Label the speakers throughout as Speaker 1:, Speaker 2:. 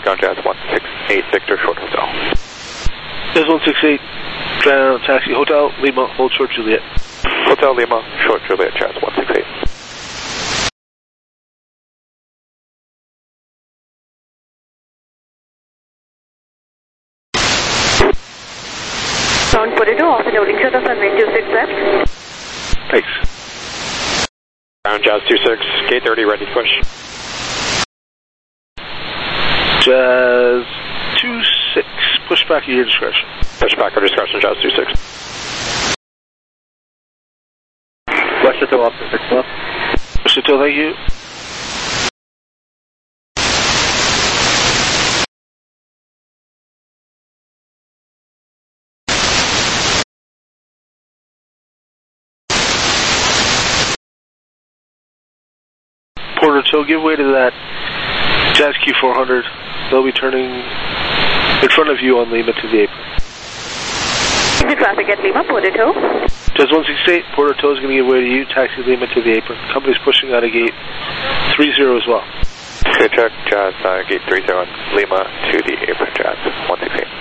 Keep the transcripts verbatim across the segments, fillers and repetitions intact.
Speaker 1: Ground Jazz one six eight, Victor, short hotel.
Speaker 2: Jazz one six eight, ground taxi, Hotel Lima, hold short Juliet.
Speaker 1: Hotel Lima, short Juliet, Jazz one six eight.
Speaker 3: Ground forty-two, off the loading shut of runway two six left.
Speaker 2: Thanks.
Speaker 1: Ground Jazz two six, gate thirty, ready to push.
Speaker 2: Jazz two six, push back at your discretion.
Speaker 1: Push back at your discretion, Jazz two six.
Speaker 4: West Hotel, off to six left.
Speaker 2: West Hotel, thank you. Porter Hill, give way to that Jazz Q four hundred. They'll be turning in front of you on Lima to the apron.
Speaker 3: The traffic at Lima, Porter Hill.
Speaker 2: Jazz one six eight, Porter Hill is going to give way to you, taxi Lima to the apron. Company's pushing out of gate three zero as well.
Speaker 1: Good check, Jazz, uh, gate three zero, Lima to the apron, Jazz one six eight.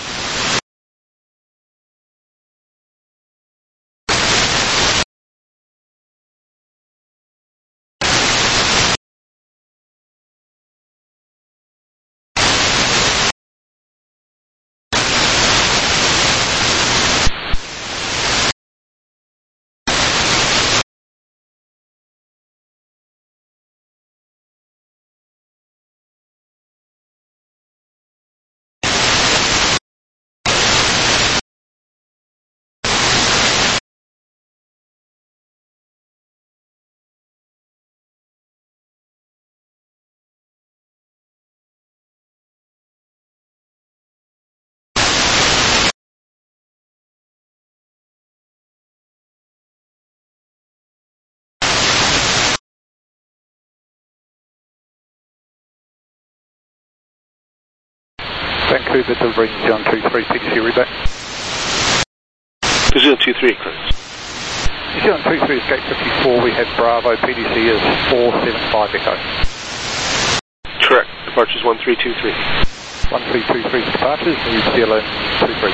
Speaker 4: Vancouver delivering John two three, P D C reback.
Speaker 2: Brazil two three, correct.
Speaker 4: John two three, escape fifty-four, we have Bravo, P D C is four seven five Echo.
Speaker 2: Correct, departures one three two three.
Speaker 4: one three two three departures, New Zealand two three.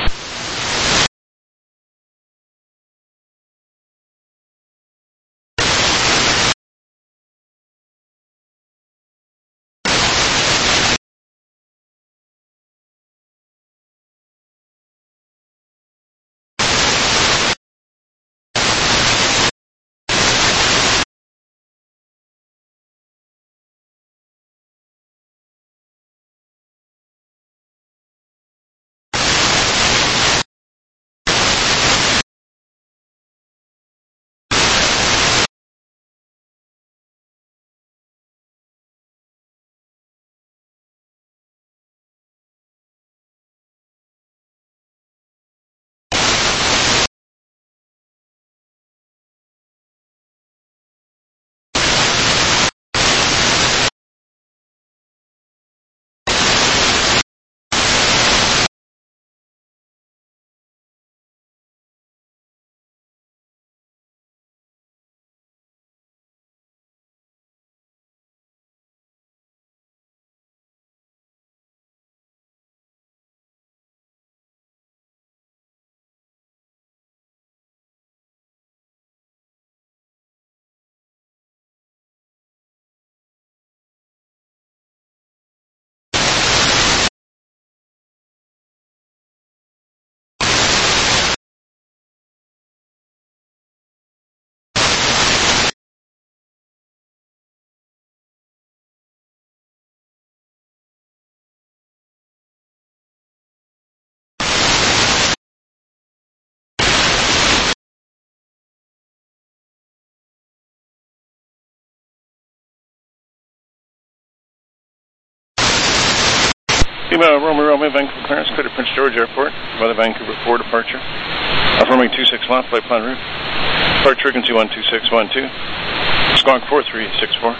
Speaker 5: Lima, Romeo, Romeo, Vancouver clearance, clear to Prince George Airport, by the Vancouver four departure. Affirming two six left, flight plan route. Departure frequency one two six one two. Squawk four three six four.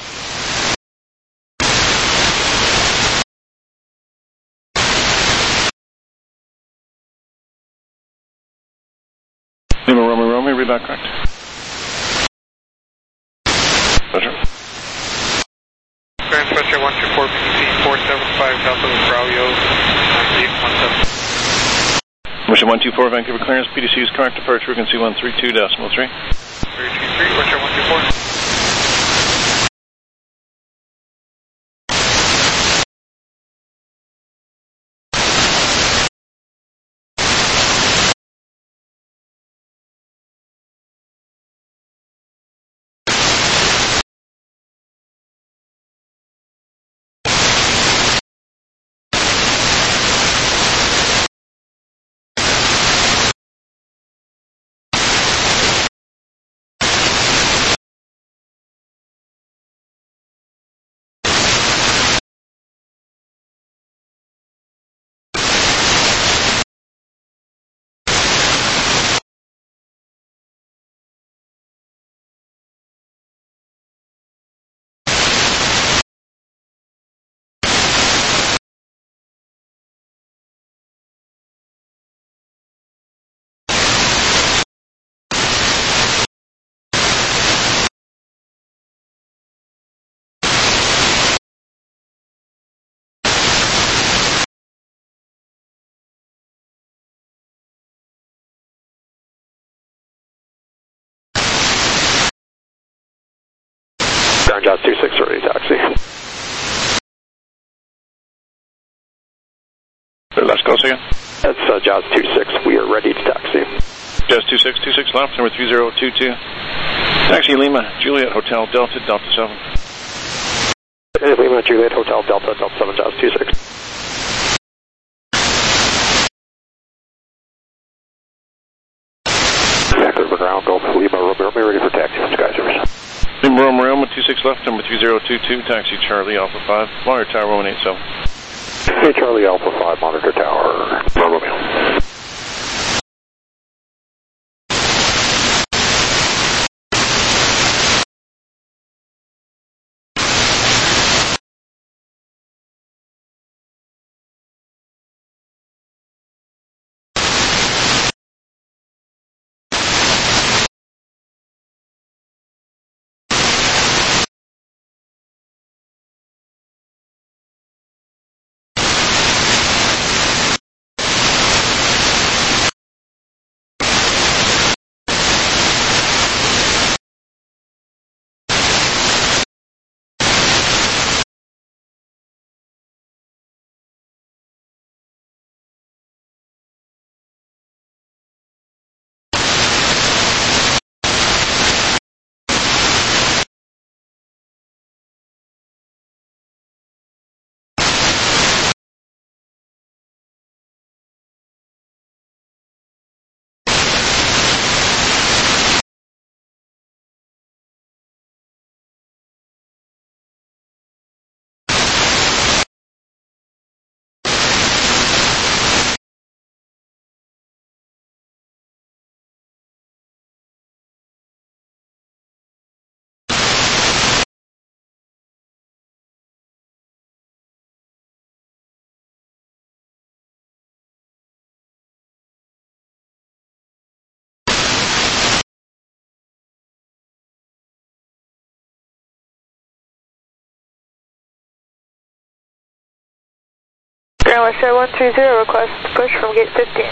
Speaker 5: Lima, Romeo, Romeo, read that correct? Pleasure.
Speaker 1: Grand
Speaker 6: Russia one two four P T C four seven five Delta with Bravo nine eight one seven.
Speaker 5: Russia one two four Vancouver clearance, P T C is correct, departure frequency one three two decimal three.
Speaker 6: three two three, Russia one two four.
Speaker 1: Ground Jaws two six, ready to taxi.
Speaker 5: Let's go again.
Speaker 1: That's uh, Jaws two six, we are ready to taxi.
Speaker 5: Jaws two six, two six left, number three zero two two. Taxi Lima, Juliet Hotel, Delta, Delta seven.
Speaker 1: Lima, Juliet Hotel, Delta, Delta seven, Jaws two six. Vancouver ground, Golf Lima, Romeo, ready for taxi from Skyservice.
Speaker 5: Lima Roma Roma, two six left, number three zero two two, taxi Charlie Alpha five, monitor tower one eight seven.
Speaker 1: Hey, Charlie Alpha five, monitor tower, Romeo.
Speaker 3: Ground West one three zero, request push from gate fifteen.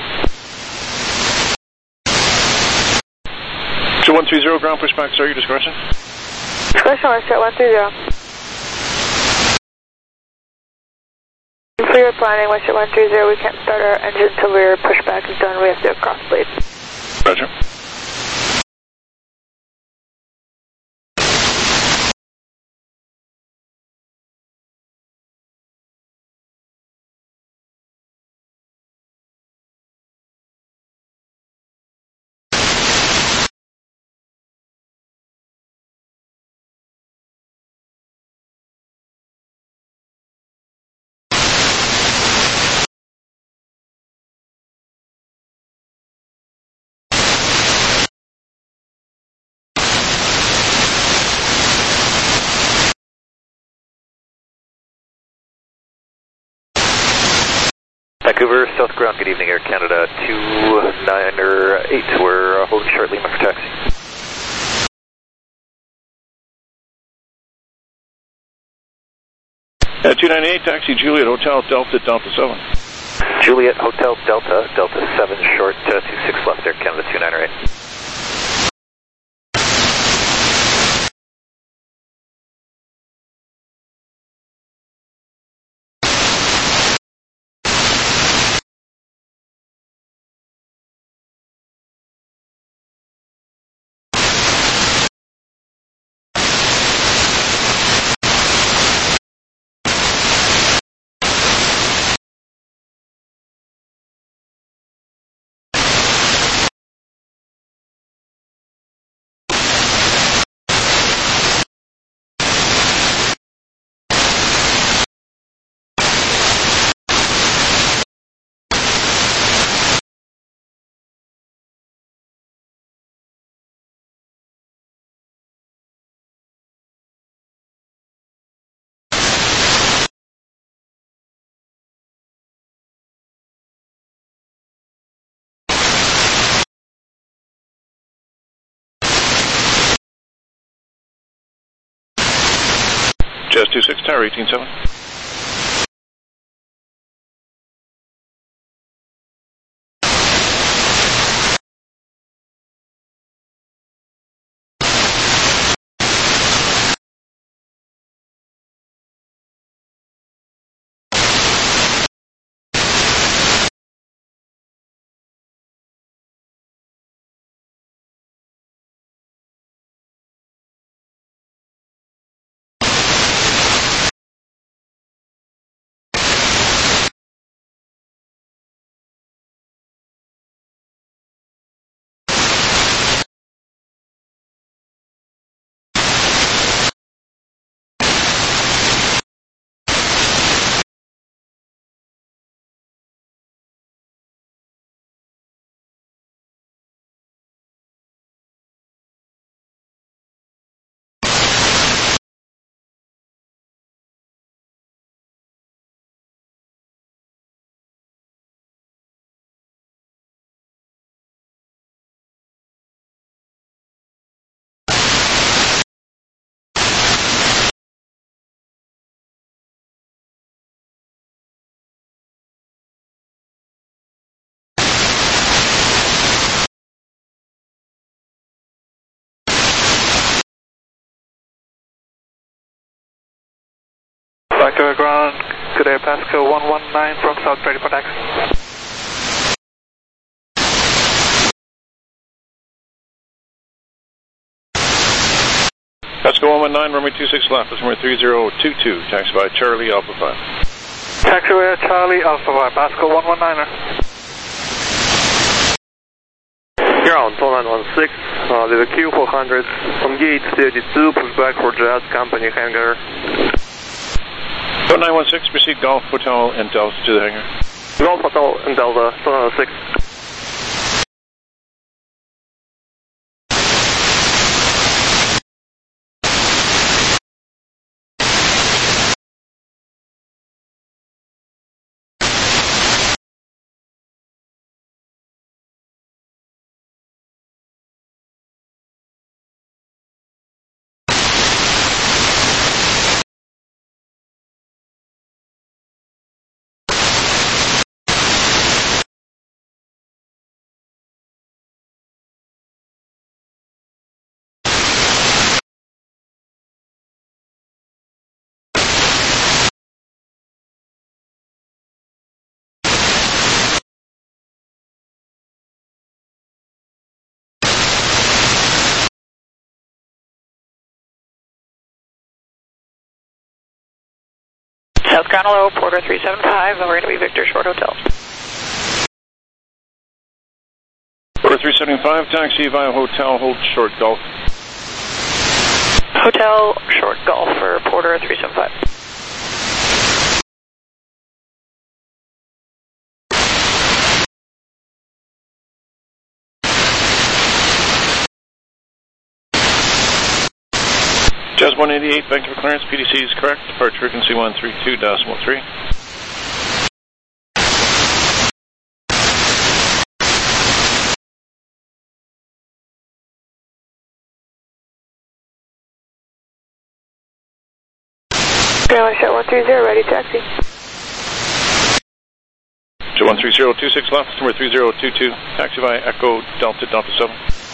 Speaker 5: So one three zero, ground pushback, sir, your discretion.
Speaker 3: Discretion West one three zero. For your planning, West one three zero, we can't start our engine until rear pushback is done. We have to cross blade.
Speaker 5: Roger.
Speaker 1: Vancouver, South Ground, good evening, Air Canada two nine eight, we're uh, holding short Lima for taxi.
Speaker 5: Uh, two ninety-eight, taxi Juliet Hotel Delta Delta seven.
Speaker 1: Juliet Hotel Delta, Delta seven short, uh, two six left, Air Canada two nine eight.
Speaker 5: Jazz two six, Tower eighteen seven.
Speaker 6: Back to the ground, good air Pasco one one nine from south, ready for taxi.
Speaker 5: Pasco one one nine, runway two six left, that's number three zero two two, taxi by Charlie Alpha five.
Speaker 6: Taxiway Charlie Alpha five, Pasco one one niner.
Speaker 7: Ground, four nine one six, uh, there's a Q four hundred, on gate thirty-two, push back for Jazz Company hangar.
Speaker 5: Code nine one six, proceed Golf Hotel and Delta to the hangar.
Speaker 7: Golf Hotel and Delta, four nine one six.
Speaker 3: South Ground Hello, Porter three seven five, and we're going to be Victor Short Hotel.
Speaker 5: Porter three seven five, taxi via Hotel, hold Short Golf.
Speaker 3: Hotel Short Golf for Porter three seven five.
Speaker 5: Jazz one eighty-eight, Vancouver clearance, P D C is correct, departure frequency one three two decimal three.
Speaker 3: Go Uh, Jet one three zero, ready taxi.
Speaker 5: Jet one three zero, two six left, number three zero two two, taxi via Echo Delta Delta seven.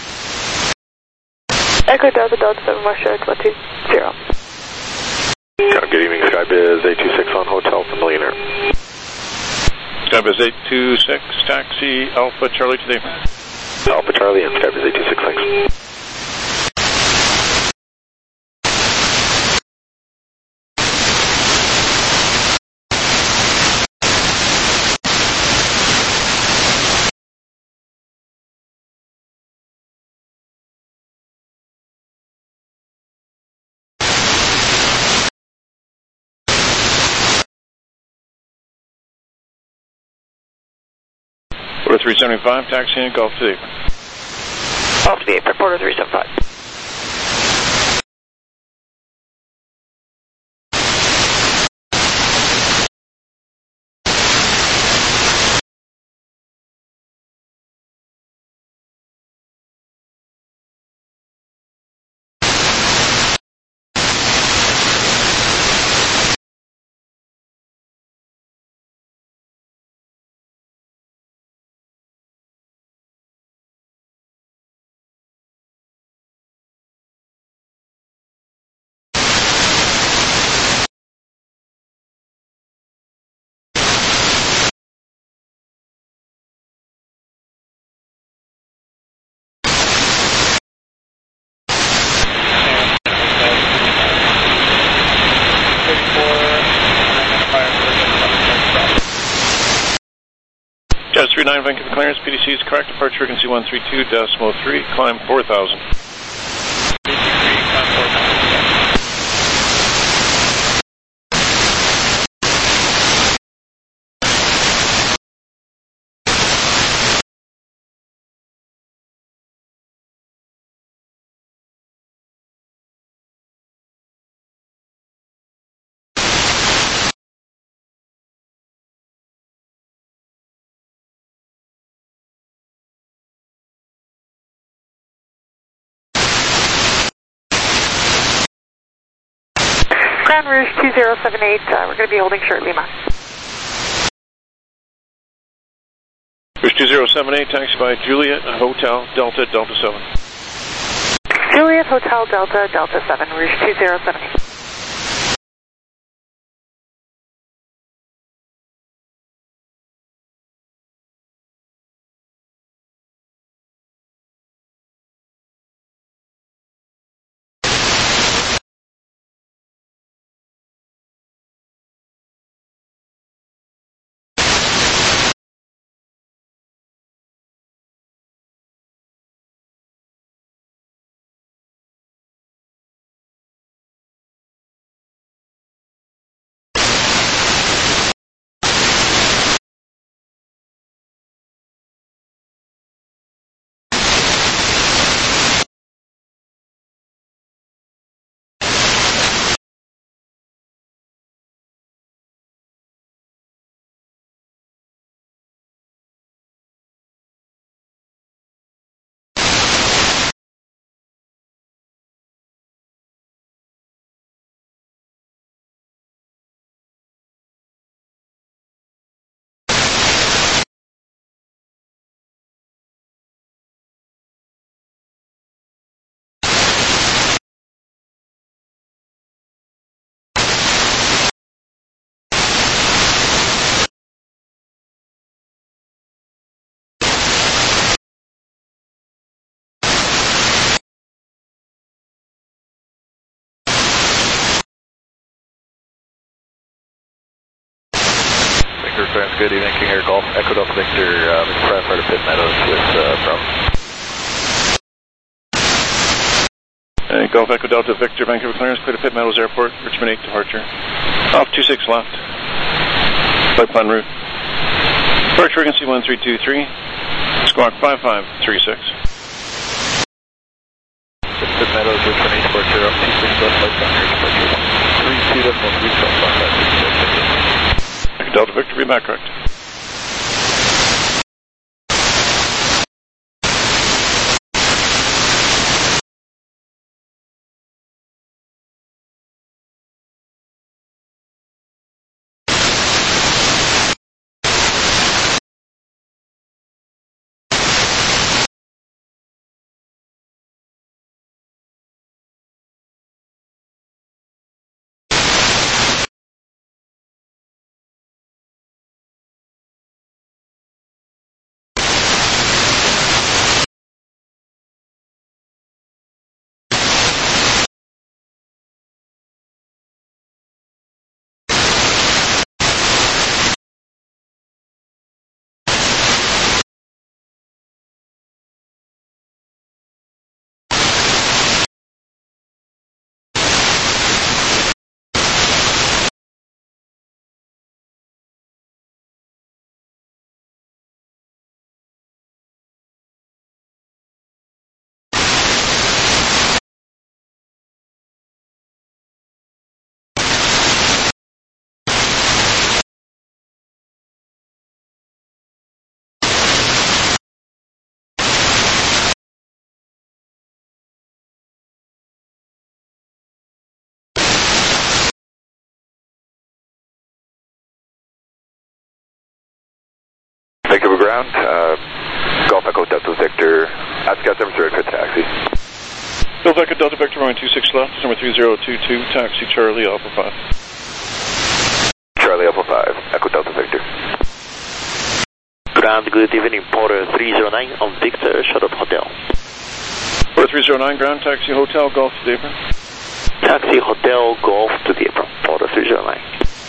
Speaker 3: Echo Delta Delta seven, Marshall one two zero.
Speaker 8: Good evening, Skybiz eight two six on Hotel for Millionaire.
Speaker 5: Skybiz eight two six, taxi Alpha Charlie to the apron.
Speaker 8: Alpha Charlie and Skybiz eight two six, thanks.
Speaker 5: Porter three seventy-five, taxi in Gulf to the apron.
Speaker 3: Off to the apron, Porter three seventy-five.
Speaker 5: Jazz three nine, Vancouver clearance, P D C is correct, departure frequency one three two decimal three, climb four thousand.
Speaker 3: Ground Rouge two zero seven eight, uh, we're going to be holding short Lima.
Speaker 5: Rouge two zero seven eight, taxi by Juliet Hotel Delta Delta seven.
Speaker 3: Juliet Hotel Delta Delta seven, Rouge two zero seven eight.
Speaker 8: Friends, good evening, King Air Golf, Echo Delta Victor, uh, Mister Bradford of Pitt Meadows with uh, Bravo.
Speaker 5: Uh, Golf Echo Delta Victor, Vancouver clearance, clear to Pitt Meadows Airport, Richmond eight departure. Off two six left, flight plan route. Departure frequency one three two three, squawk five five three six.
Speaker 8: Pitt Meadows, Richmond eight departure, off two six left, flight plan route, departure three two decimal three, five five three six.
Speaker 5: Delta Victor, be back correct.
Speaker 1: ground, uh, Golf Echo Delta Victor, ASCAT seven zero for taxi.
Speaker 5: Golf Echo Delta Victor, runway two six left, number three zero two two, taxi Charlie Alpha five.
Speaker 1: Charlie Alpha five, Echo Delta Victor.
Speaker 9: Ground, good evening, Porter three zero nine on Victor, short of hotel.
Speaker 5: Porter three zero nine, ground, taxi hotel, Golf to the apron.
Speaker 9: Taxi hotel, Golf to the apron, Porter three zero nine.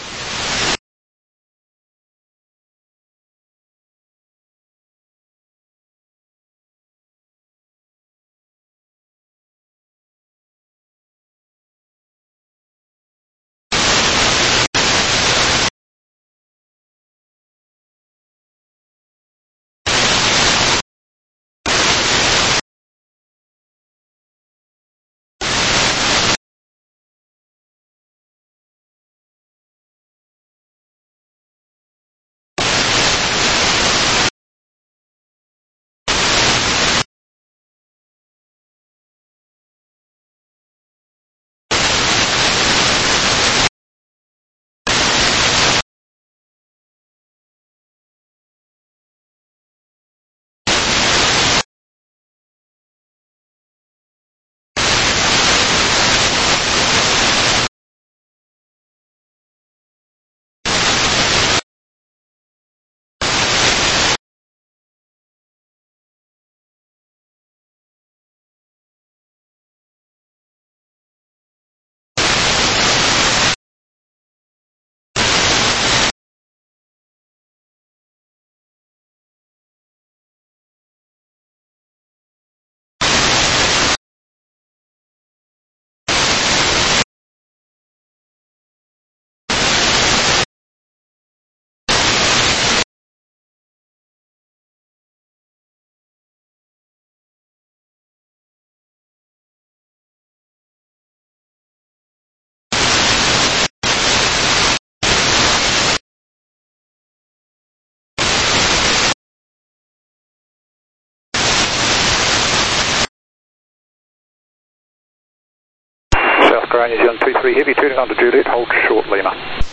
Speaker 4: Ground New Zealand two three Heavy, turning on to Juliet, hold short Lima.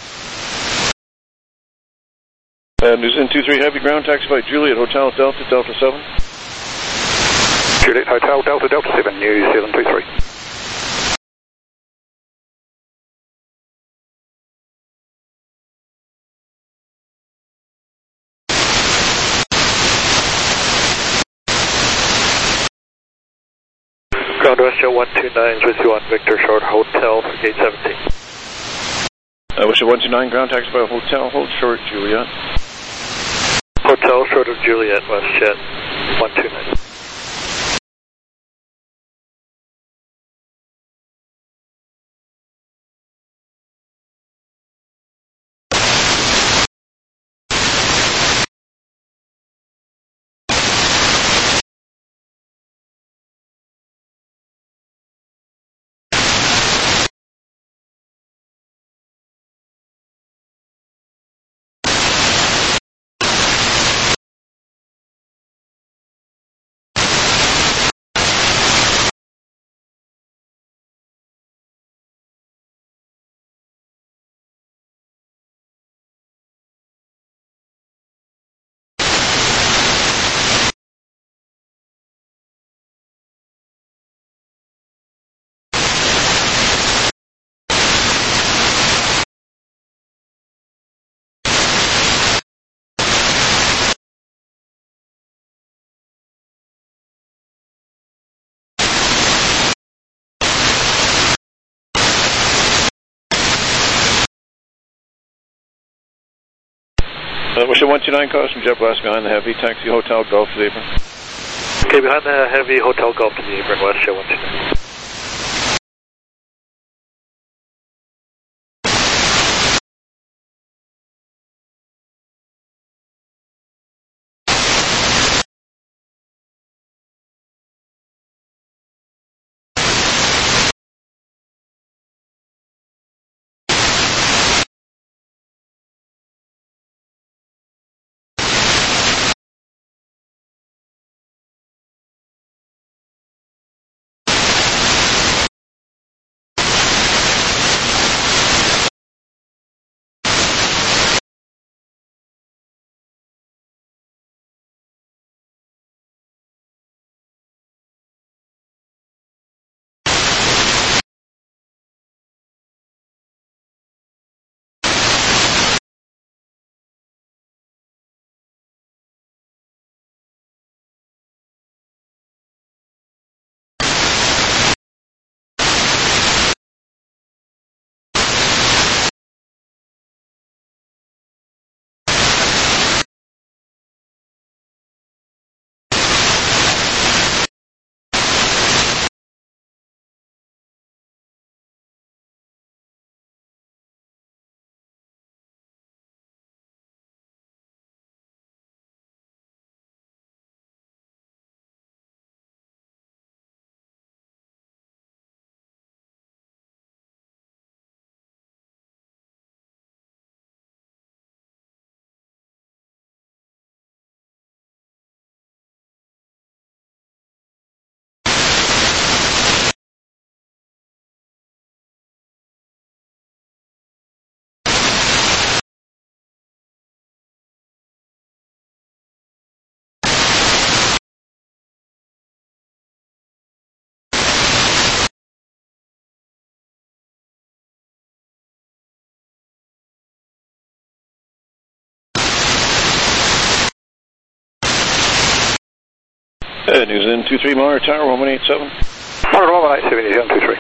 Speaker 5: Uh, New Zealand two three Heavy, ground, taxi by Juliet, Hotel Delta, Delta seven.
Speaker 4: Juliet Hotel Delta, Delta seven, New Zealand two three.
Speaker 6: Ground Westjet one two nine, with you on Victor, short hotel, gate seventeen.
Speaker 5: Uh, Westjet one two nine, ground, taxi by Hotel, hold short Juliet.
Speaker 6: Hotel, short of Juliet, Westjet one two nine.
Speaker 5: Uh, Westjet one two nine, cause from JetBlast behind the Heavy, taxi Hotel Golf to the apron.
Speaker 6: Okay, behind the Heavy, Hotel Golf to the apron, Westjet one two nine.
Speaker 5: Uh, News in two three Monitor Tower, one one eight seven.
Speaker 4: Monitor one one eight seven, New Zealand two three.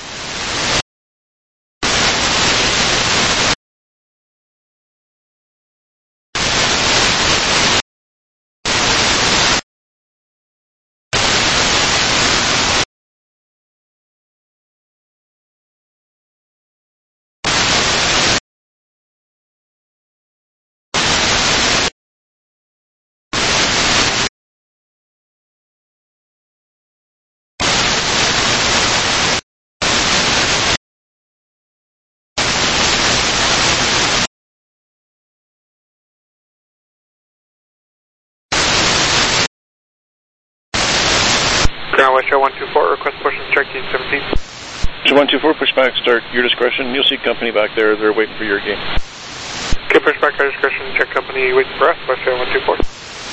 Speaker 6: Ground West Air one two four, request push and check team seventeen.
Speaker 5: So one two four, pushback, start your discretion. You'll see company back there. They're waiting for your game.
Speaker 6: Okay, pushback, our discretion, check company, waiting for us, West Air one two four.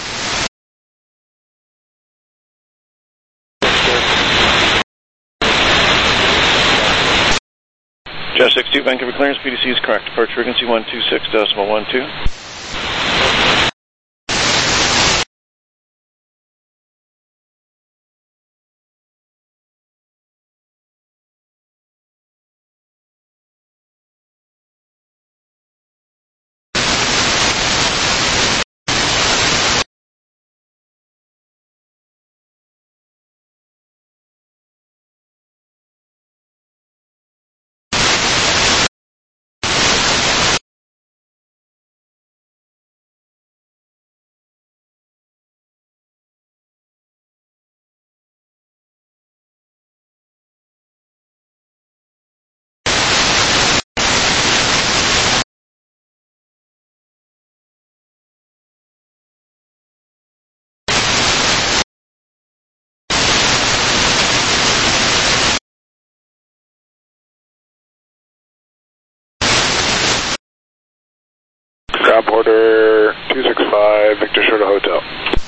Speaker 5: Jazz six two, Vancouver clearance, P D C is correct. Departure frequency one two six decimal one two.
Speaker 8: Ground Porter two six five, Victor Shorter Hotel.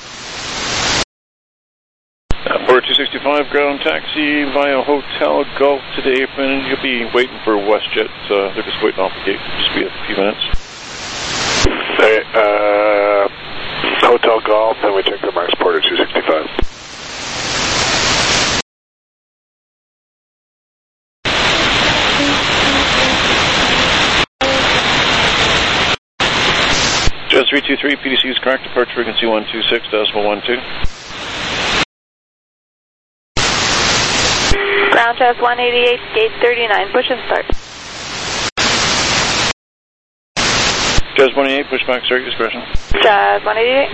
Speaker 5: Uh, Porter two sixty-five, ground taxi via Hotel Golf to the apron. You'll be waiting for WestJet. Uh, they're just waiting off the gate. Just be a few minutes.
Speaker 8: Hey, uh, Hotel Golf, then we take the Max Porter two sixty-five.
Speaker 5: Jazz three two three, P D C is correct. Departure frequency one two six decimal one two.
Speaker 3: Ground Jazz one eighty-eight, gate thirty-nine, push and start.
Speaker 5: Jazz one eighty-eight, pushback, start your discretion.
Speaker 3: Jazz one eighty-eight.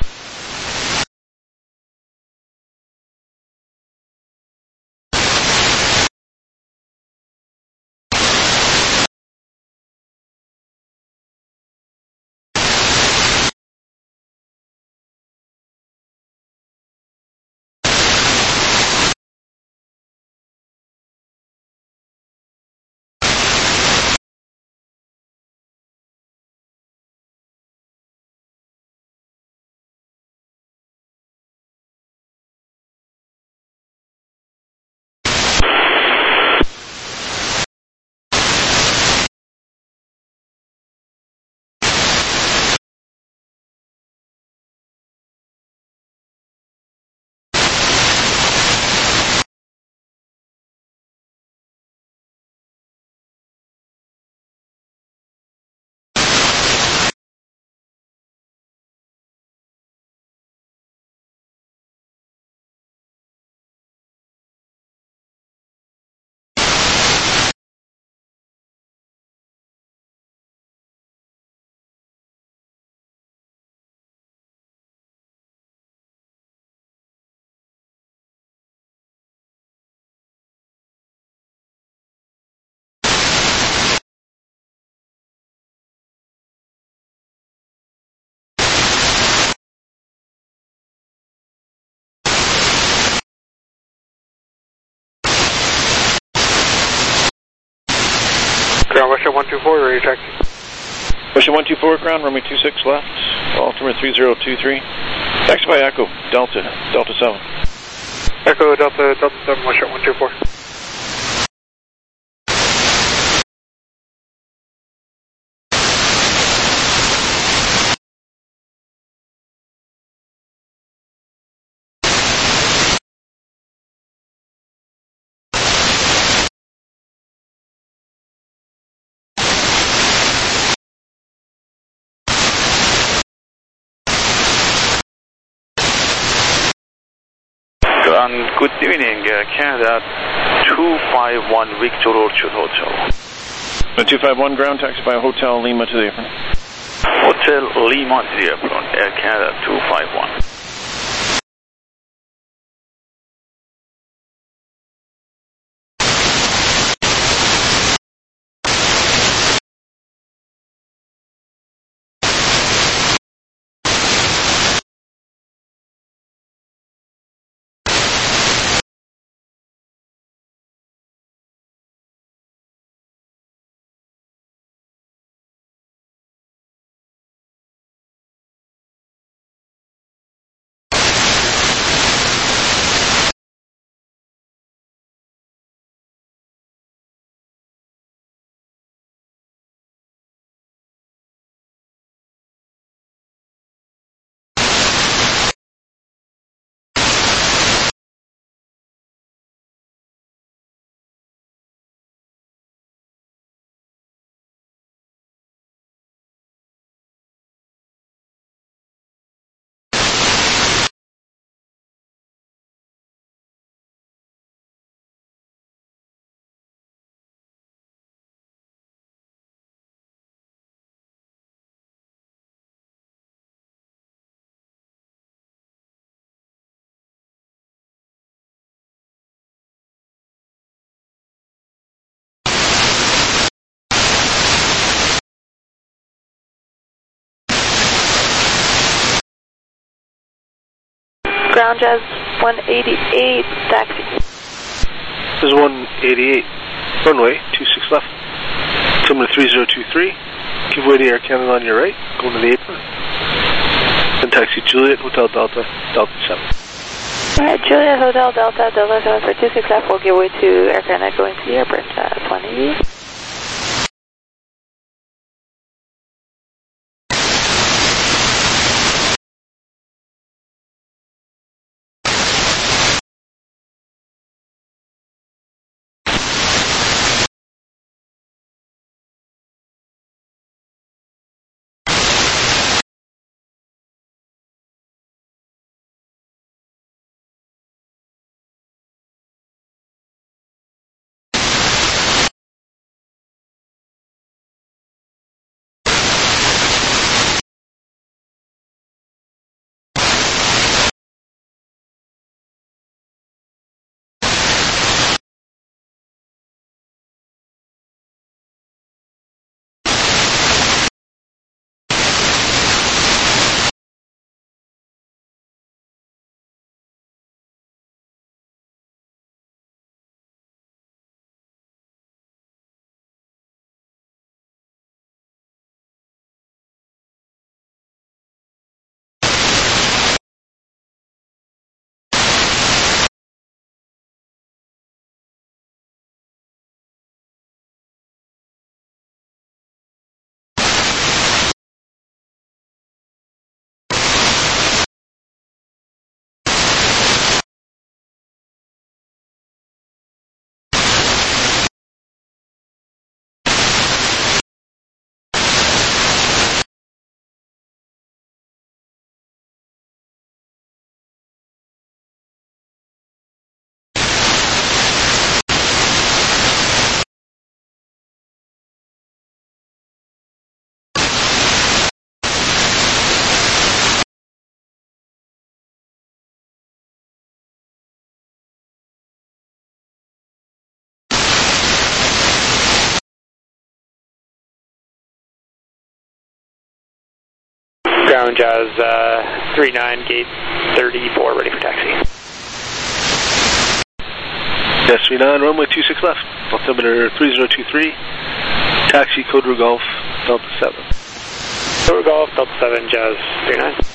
Speaker 6: Ground West Air one two four, ready to taxi.
Speaker 5: West Air one two four, ground, runway two six left, altimeter three zero two three. Taxi by Echo, Delta, Delta seven.
Speaker 6: Echo Delta, Delta seven, West Air one two four.
Speaker 8: and good evening, uh, Canada two five one Victor Orchard Hotel.
Speaker 5: The two five one ground taxi by Hotel Lima to the apron.
Speaker 8: Hotel Lima to the apron, Air Canada two five one.
Speaker 3: Ground Jazz one eighty-eight, taxi.
Speaker 2: This is one eighty-eight, runway two six left. Altimeter three zero two three. Give way to Air Canada on your right, going to the apron. Then taxi Juliet, Hotel Delta, Delta seven.
Speaker 3: Alright, Juliet, Hotel Delta, Delta seven for two six left. We'll give way to Air Canada going to the apron, Jazz one eighty-eight.
Speaker 9: Ground Jazz uh, three nine, gate thirty-four, ready for taxi.
Speaker 2: Yes, three nine, runway two six left. Altimeter three zero two three. Taxi Code Golf, Delta seven.
Speaker 9: Code Golf, Delta seven, Jazz three nine.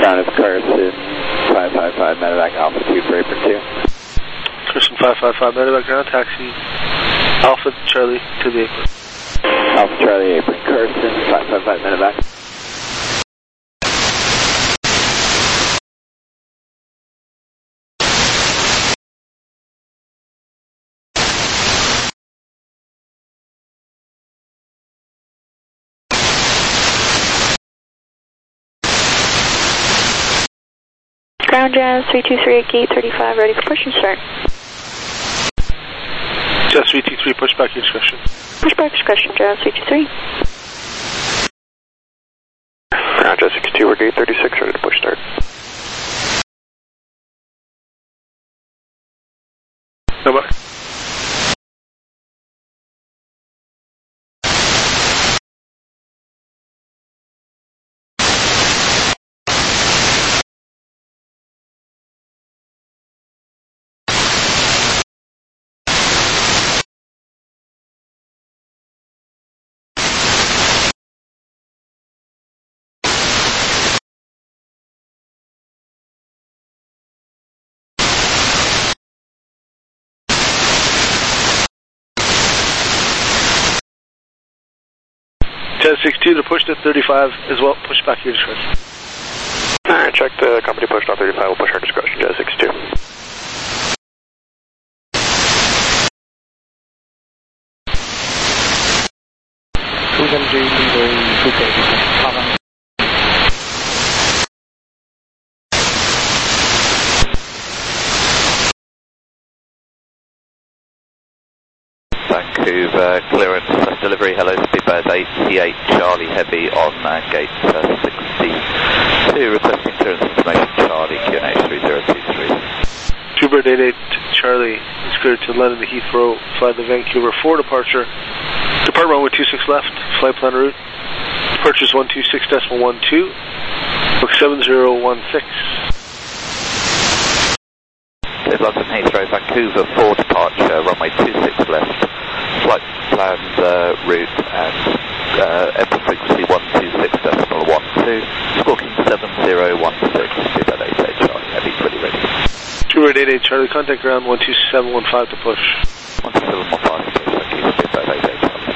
Speaker 10: Ground is Carson, five five five, medevac Alpha two for apron two.
Speaker 2: Carson five five five, medevac ground, taxi Alpha Charlie to the apron.
Speaker 10: Alpha Charlie apron, Carson, five five five, medevac.
Speaker 3: Ground Jazz three two three at gate thirty-five, ready for push and start.
Speaker 2: Jazz three two three, push back your discretion.
Speaker 3: Push back discretion, Jazz three two three.
Speaker 1: Ground Jazz six two, we're gate thirty-six, ready to push start.
Speaker 2: No more. Jazz six two to push to thirty-five as well, push back your discretion.
Speaker 1: Alright, check the company push on thirty-five, we'll push our discretion, Jazz six two.
Speaker 11: Vancouver, clearance, delivery, hello, Speedbird eighty-eight, Charlie Heavy on uh, gate uh, sixty-two, requesting clearance information, Charlie, Q N H three zero two three.
Speaker 2: Speedbird eighty-eight, Charlie is cleared to London to Heathrow, fly the Vancouver four departure. Depart runway two six left, flight plan route. Departure is one two six point one two, book seven zero one six.
Speaker 11: London Heathrow, Vancouver four departure, runway two six left, flight planned uh, route and uh, airport frequency one two six point one two, squawking seven zero one six, Speedbird eighty-eight, Charlie Heavy, fully ready.
Speaker 2: Speedbird eighty-eight, Charlie, contact ground one two seven one five to push.
Speaker 11: one two seven one five to push, thank you, Speedbird eighty-eight, Charlie.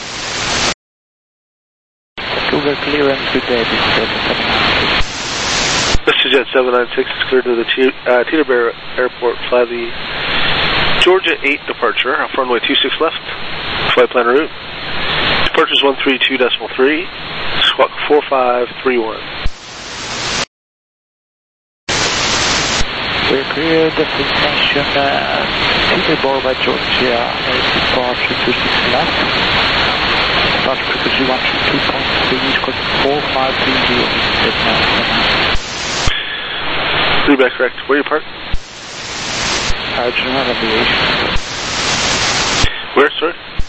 Speaker 4: Vancouver clearance, good day, this is seven nine six.
Speaker 2: WestJet seven nine six is cleared to the Te- uh, Teterboro Airport, fly the Georgia eight departure, off runway two six left, flight plan route. Departure is one three two point three, squawk four five three one.
Speaker 4: We're clear destination uh, Teterboro by Georgia, departure two six left. Start frequency one two two point three, squawk four five three zero.
Speaker 2: Three back correct. Where are you parked?
Speaker 4: Uh, General Aviation.
Speaker 2: Where, sorry?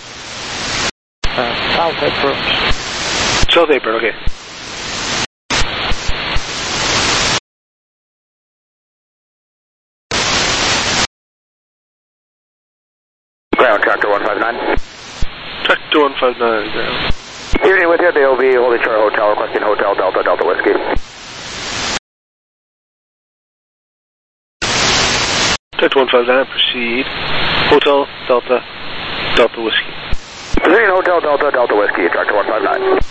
Speaker 4: Uh, South Apron.
Speaker 2: South Apron, okay.
Speaker 12: Ground, Tractor one five nine.
Speaker 2: Tractor one five nine, ground.
Speaker 12: Unity with you, the O V, Holy Char Hotel, requesting Hotel Delta, Delta Whiskey.
Speaker 2: Tractor one five nine, proceed. Hotel Delta, Delta Whiskey.
Speaker 12: Proceeding Hotel Delta, Delta Whiskey, Tractor one five nine.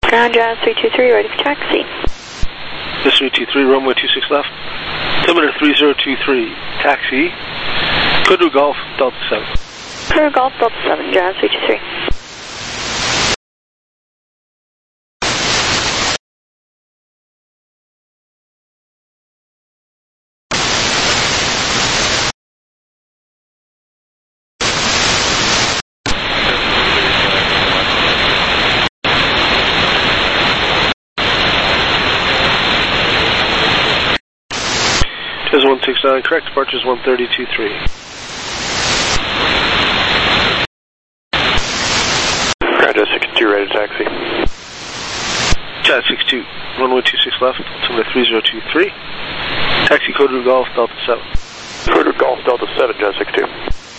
Speaker 3: Ground Jazz three two three, ready for taxi.
Speaker 2: This three two three, runway two six left. Altimeter three zero two three, taxi. Code to Golf, Delta seven.
Speaker 3: Code to Golf, Delta seven, Jazz three two three.
Speaker 2: Jazz one six nine, correct, departure is one thirty two three.
Speaker 7: Ground Jazz six two, ready to taxi.
Speaker 2: Jazz six two, runway two six left, altimeter three zero two three. Taxi code to Golf, Delta seven.
Speaker 7: Code to Golf, Delta seven, Jazz six two.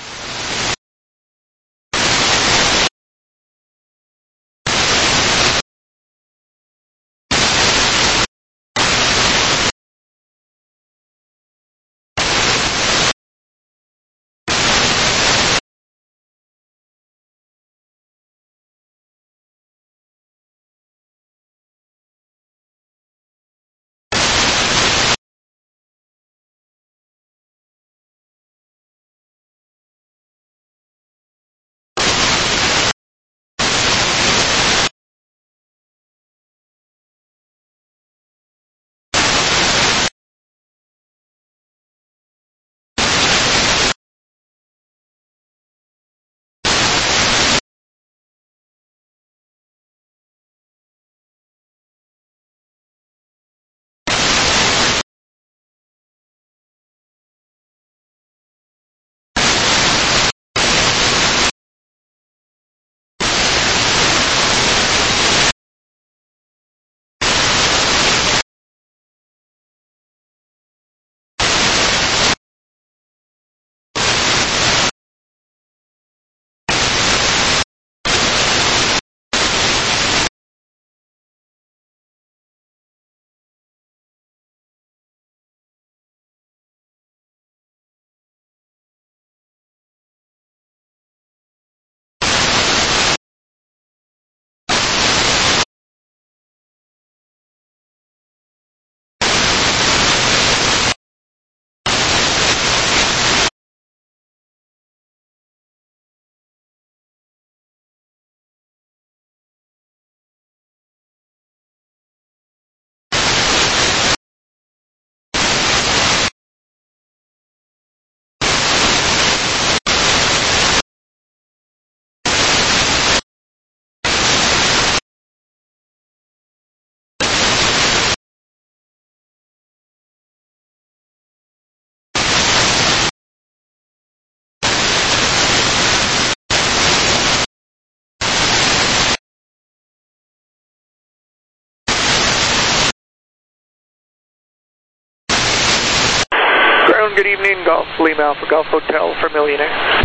Speaker 7: Good evening, Golf Lima Alpha Golf Hotel for Millionaire.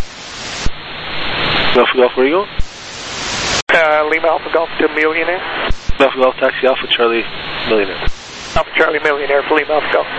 Speaker 2: Alpha Golf, where are you going?
Speaker 7: Uh, Lima Alpha Golf to Millionaire.
Speaker 2: Alpha Golf, taxi Alpha Charlie, Millionaire.
Speaker 7: Alpha Charlie Millionaire for Lima Alpha Golf.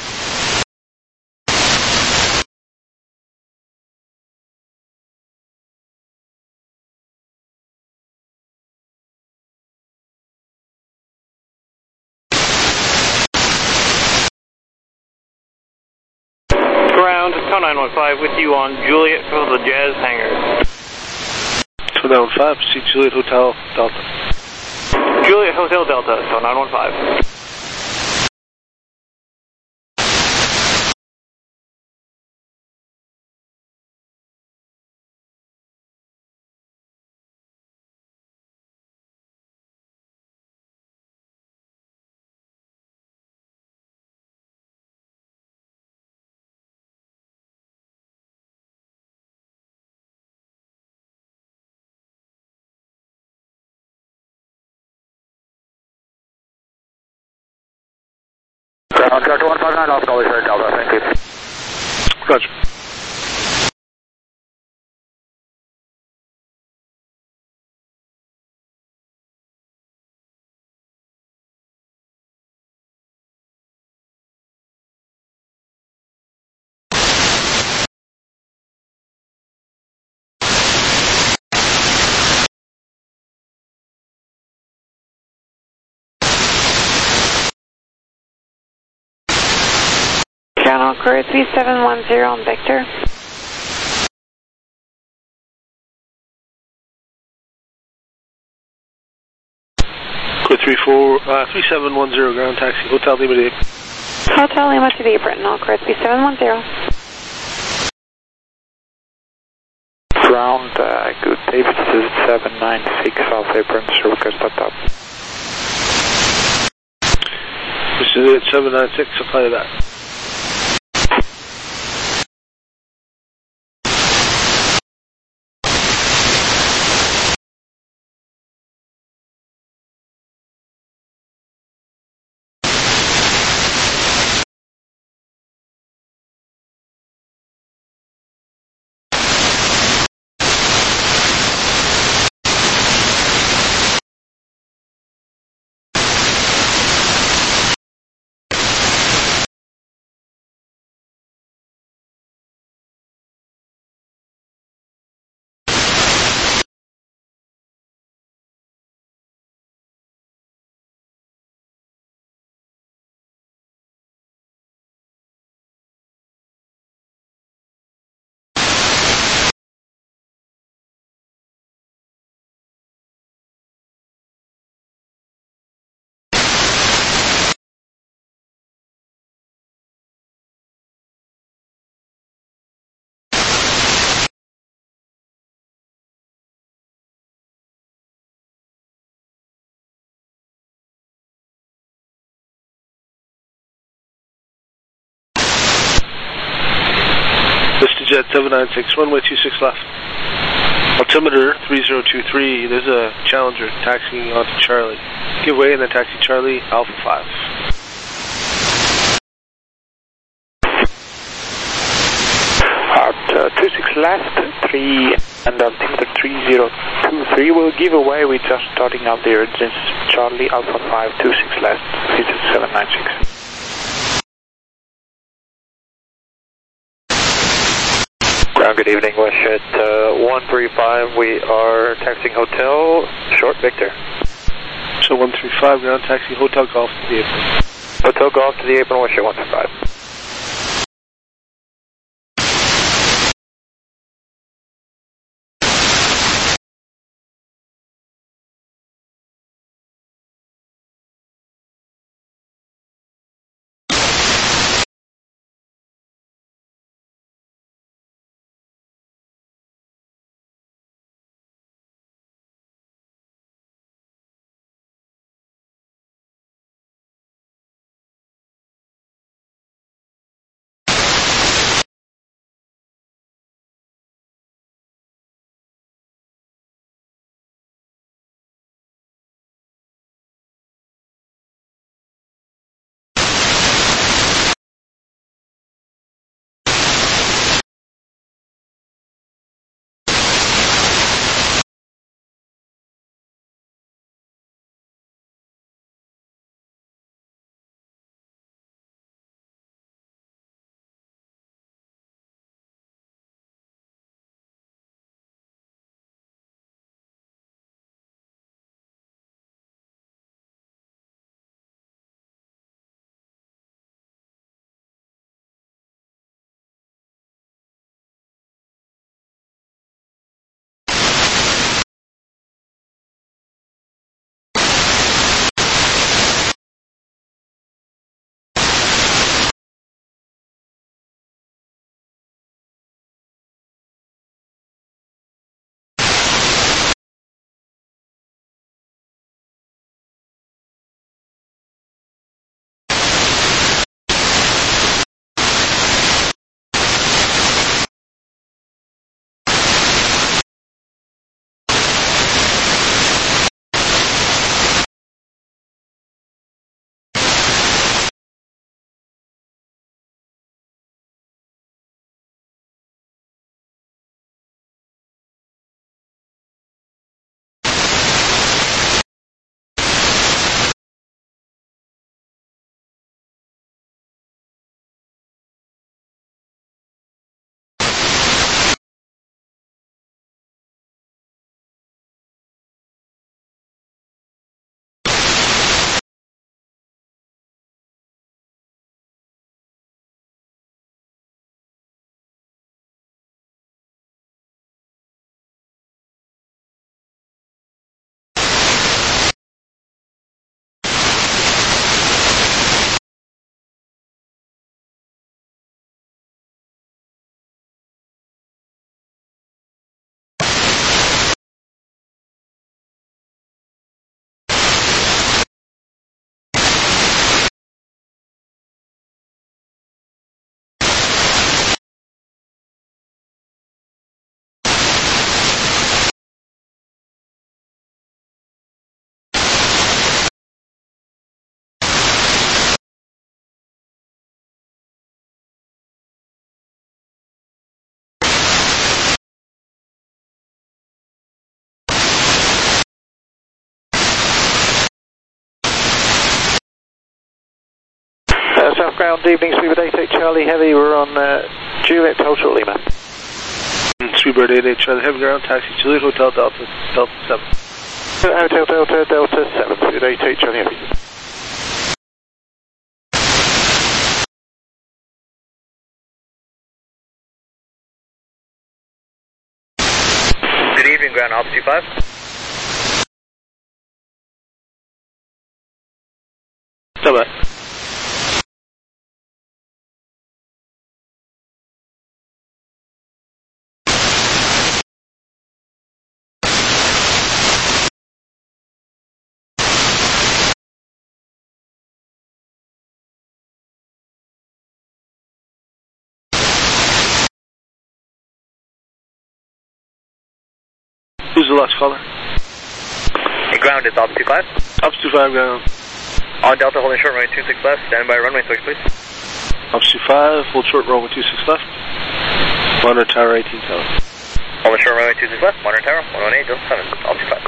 Speaker 13: Ground, Tower nine one five with you on Juliet for the Jazz hangar.
Speaker 2: Tower nine one five, proceed Juliet Hotel Delta.
Speaker 13: Juliet Hotel Delta, Tower nine one five.
Speaker 12: Ground, Delta one five nine, Alpha Golf, Delta, thank you.
Speaker 2: Roger.
Speaker 3: Ground all clear three seven one zero on Vector.
Speaker 2: Clear three four, uh, three seven one zero, ground taxi, Hotel Lima to the apron.
Speaker 3: Hotel Lima to the apron, all clear three seven one zero.
Speaker 14: Ground, uh, good day, this is seven nine six South Apron, sir, request that up.
Speaker 2: This is it, seven nine six, apply to that. Jet seven nine six, runway two six left. Altimeter three zero two three, there's a Challenger taxiing onto Charlie. Give way and then taxi Charlie, Alpha five.
Speaker 14: At uh, two six left, three and altimeter three zero two three will give away, we're just starting out the urgence. Charlie, Alpha five, two six left, visit seven nine six.
Speaker 1: Ground, good evening, WestJet uh, one three five, we are taxiing Hotel, short Victor.
Speaker 2: So one three five, ground taxi, Hotel Golf to the apron.
Speaker 1: Hotel Golf to the apron, WestJet one three five.
Speaker 14: ground, evening, Speedbird eight eight Charlie Heavy, we're on uh, Juliet Hotel Lima.
Speaker 2: Speedbird eight eight Charlie Heavy ground, taxi Juliet Hotel Delta, Delta seven.
Speaker 14: Hotel Delta, Delta seven, Speedbird eight eight Charlie Heavy.
Speaker 1: Good evening, ground Alpha two five.
Speaker 2: Come on. Who's the last caller?
Speaker 1: Hey, ground is Alpha two five.
Speaker 2: Alpha two five ground.
Speaker 1: On Delta, holding short runway two six left, standing by runway switch, please.
Speaker 2: Alpha two five, hold short runway two six left. Monitor tower eighteen tower.
Speaker 1: Holding short runway two six left, monitor tower one one eight, Delta seven, Alpha two five.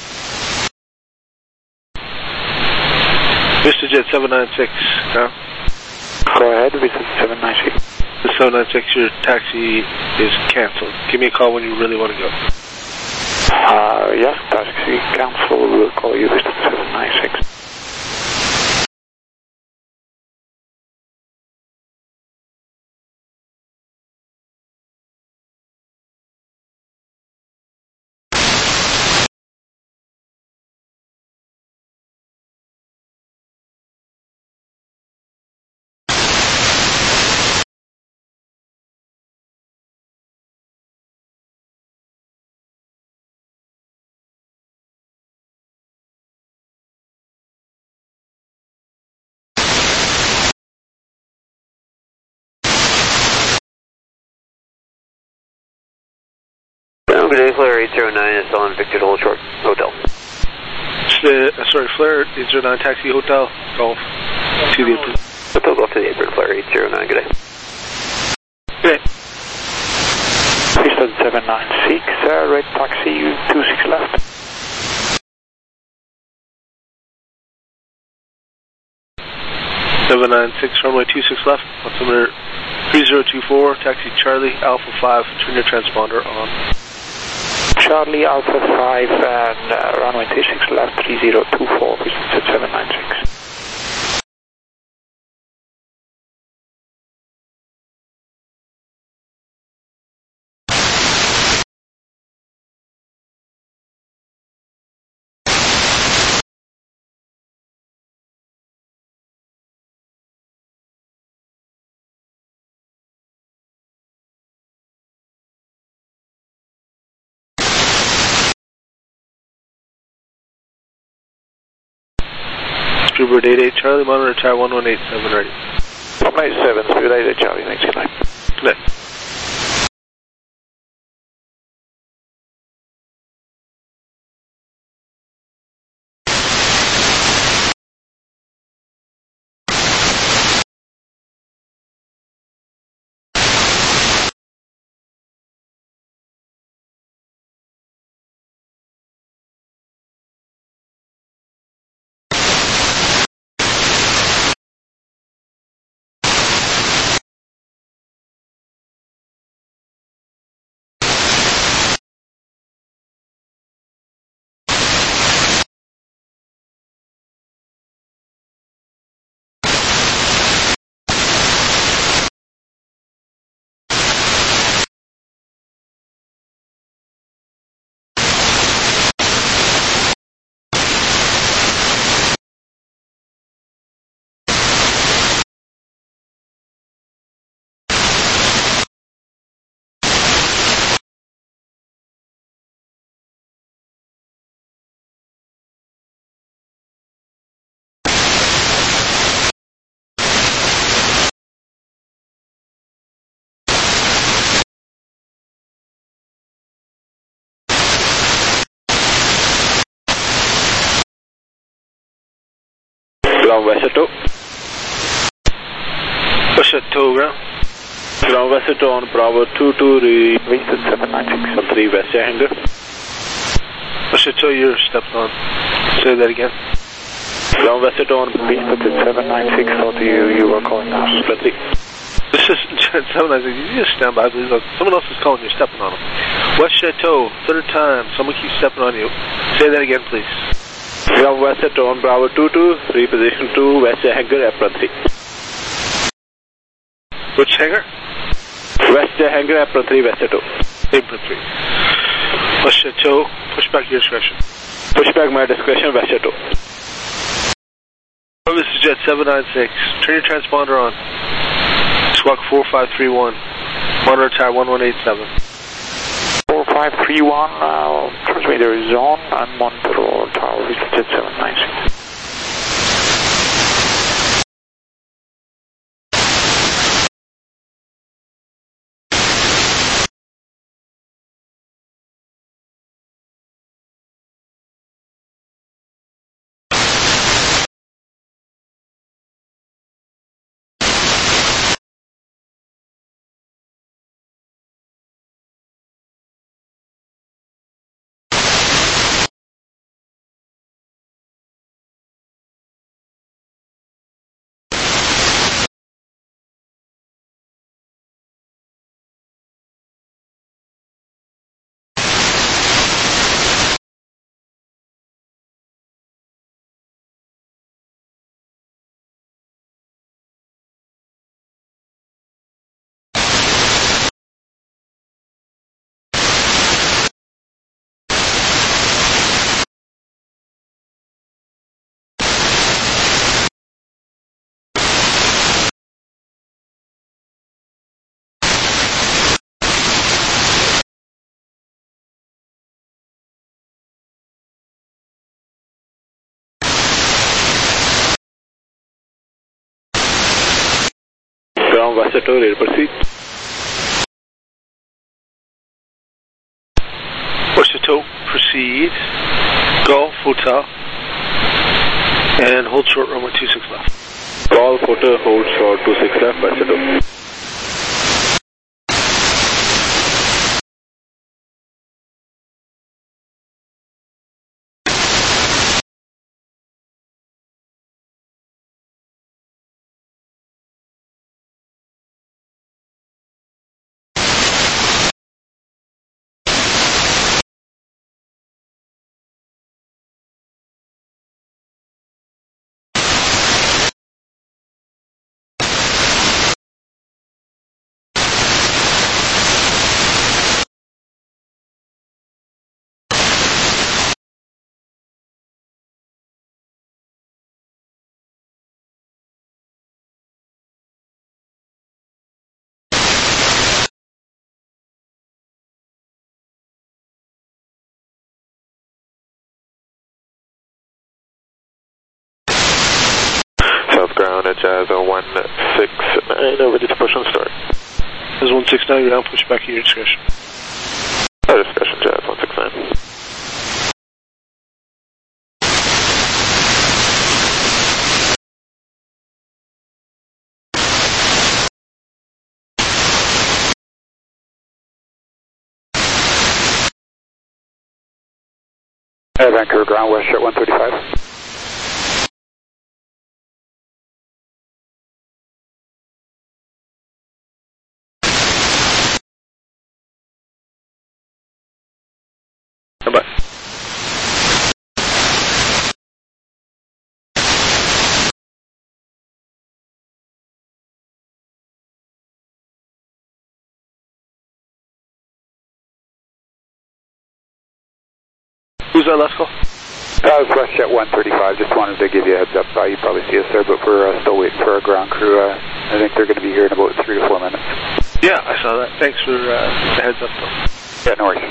Speaker 2: Mister Jet seven nine six, ground.
Speaker 14: Go ahead, Mister seven nine six.
Speaker 2: The seven nine six, your taxi is cancelled. Give me a call when you really want to go.
Speaker 14: Uh, yeah, taxi cancel, we'll call you Mister seven nine six.
Speaker 15: Good day, Flare eight zero nine is still on Victor to hold short, hotel.
Speaker 2: Uh, sorry, Flare eight zero nine, taxi hotel, golf, to the apron.
Speaker 15: Hotel golf to the apron, Flare eight zero nine, good day.
Speaker 2: Good day.
Speaker 14: Houston seven nine six, uh, red taxi, two six left.
Speaker 2: seven nine six, runway two six left, altimeter three zero two four, taxi Charlie, Alpha five, turn your transponder on.
Speaker 14: Charlie Alpha five and uh, runway two six left, three zero two four, Houston seven nine six.
Speaker 2: Speedbird eight eight Charlie, monitor tower one one eight seven ready.
Speaker 14: one eight seven, Speedbird eight eight Charlie, thanks, good night.
Speaker 2: Good night.
Speaker 10: Ground Westerto.
Speaker 2: Westerto, ground.
Speaker 10: Ground Westerto on Bravo two two, Winston seven nine six on three West Hanger.
Speaker 2: Westerto, you're stepped on. Say that again.
Speaker 10: Ground Westjet on Beachport seven nine six, thought you, you were calling us. Let's see.
Speaker 2: This is Jet seven nine six. You just stand by, please. Someone else is calling you, stepping on them. West Chateau, third time. Someone keeps stepping on you. Say that again, please.
Speaker 10: Ground Westjet on Bravo two two, reposition to West Hangar, apron three.
Speaker 2: Which hangar?
Speaker 10: West Hangar, apron three, West Chateau.
Speaker 2: Apron three. West Chateau, push back your discretion.
Speaker 10: Push back my discretion, West Chateau.
Speaker 2: Oh, this is Jet seven nine six. Turn your transponder on. Squawk four five three one. Monitor tower one one eight seven.
Speaker 14: four five three one, uh, transmitter is on, and monitor tower is Jet seven nine six.
Speaker 10: Ground Westjet to ready proceed.
Speaker 2: Westjet to proceed. Golf Hotel. And hold short runway two six left.
Speaker 10: Golf Hotel, hold short two six left, Westjet to.
Speaker 16: Ground at Jazz one six nine, over to push on start.
Speaker 2: Jazz one six nine, you're down, push back at your discretion.
Speaker 16: Our discretion, Jazz one six nine.
Speaker 12: Air Vancouver ground, Westjet one thirty-five.
Speaker 2: Bye-bye. Who's that last call?
Speaker 12: That was Westjet one thirty-five. Just wanted to give you a heads up. Uh, you probably see us there, but we're uh, still waiting for our ground crew. Uh, I think they're going to be here in about three to four minutes.
Speaker 2: Yeah, I saw that. Thanks for uh, the heads up, though.
Speaker 12: Yeah, no worries.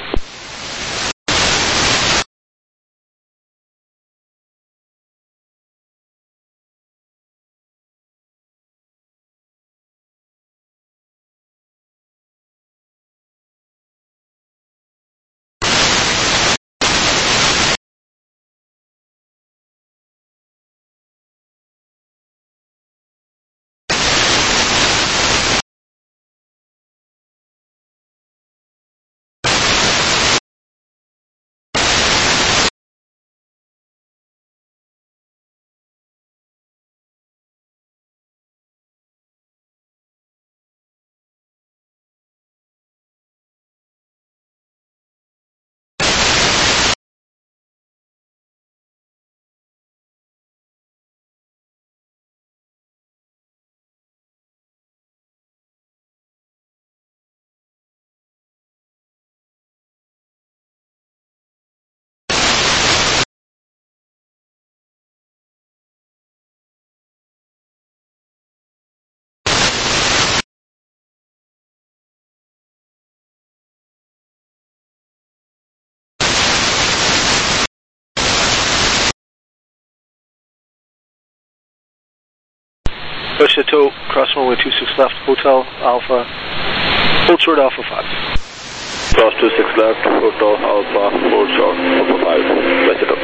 Speaker 2: West Chateau, cross runway two six left, Hotel Alpha, hold short Alpha five.
Speaker 10: Cross two six left, Hotel Alpha, hold short Alpha five, West Chateau.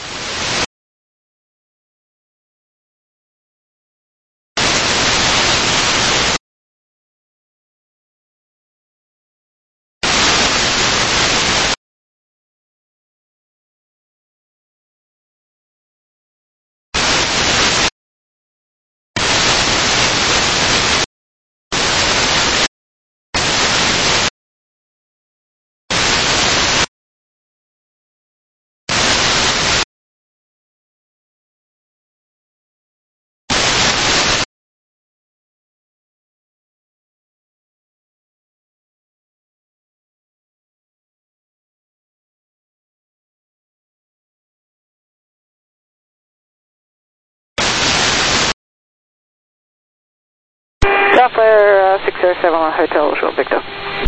Speaker 3: Southwire uh, six zero seven on Hotel Short Victor.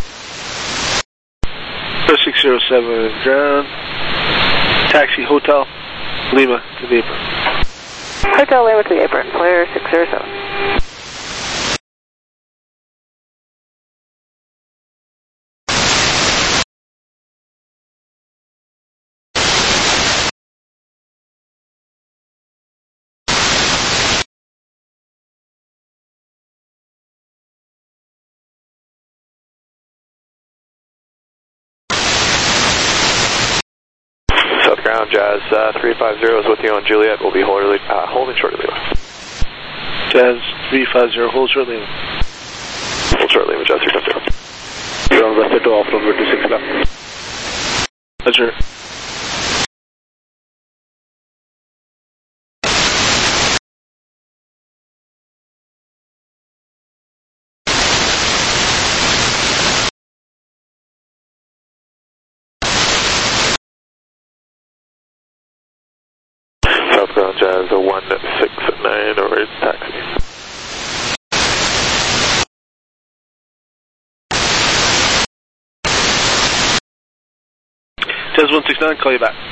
Speaker 2: six zero seven ground, taxi Hotel Lima to the apron.
Speaker 3: Hotel Lima to the apron, Flare six zero seven.
Speaker 16: Ground Jazz uh, three five zero is with you on Juliet. We'll be holding, uh, holding short Lima.
Speaker 2: Jazz three five zero, hold short Lima.
Speaker 16: Hold short Lima, Jazz three five zero.
Speaker 10: Ground West Chateau, off runway two six left.
Speaker 2: Roger.
Speaker 16: Southbound Jazz a one six nine over taxi.
Speaker 2: Jazz one six nine, call you back.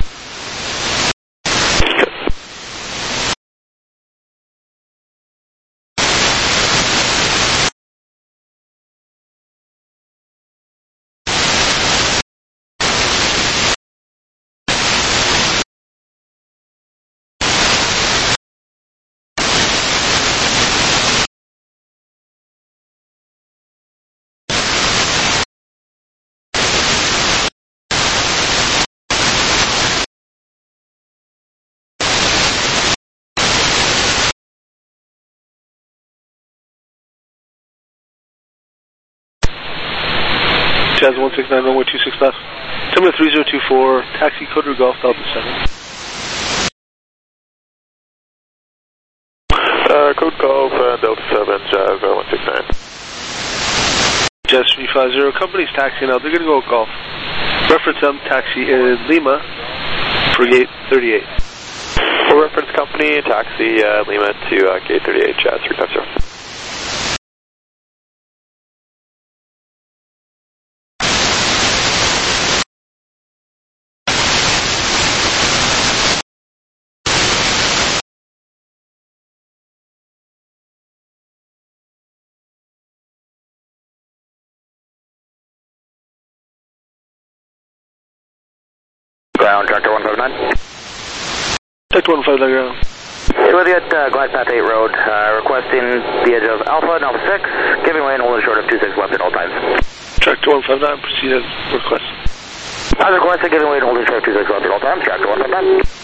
Speaker 2: Jazz one six nine, runway two six left. Terminal three zero two four, taxi Coder Golf Delta seven.
Speaker 16: Uh, code Golf, uh, Delta seven, Jazz uh, one six nine.
Speaker 2: Jazz three five zero, company's taxiing out, they're going to go Golf. Reference them, taxi in Lima for gate thirty-eight.
Speaker 16: For reference company, taxi uh, Lima to uh, gate thirty-eight, Jazz three five zero.
Speaker 15: Ground, Tractor one five nine.
Speaker 2: Tractor one five nine ground.
Speaker 15: Hey, with you at uh, Glide Path eight Road, uh, requesting the edge of Alpha and Alpha six, giving way and holding short of two six left at all times.
Speaker 2: Tractor one five nine, proceed as request.
Speaker 15: As requested, giving way and holding short of two six left at all times, Tractor one five nine.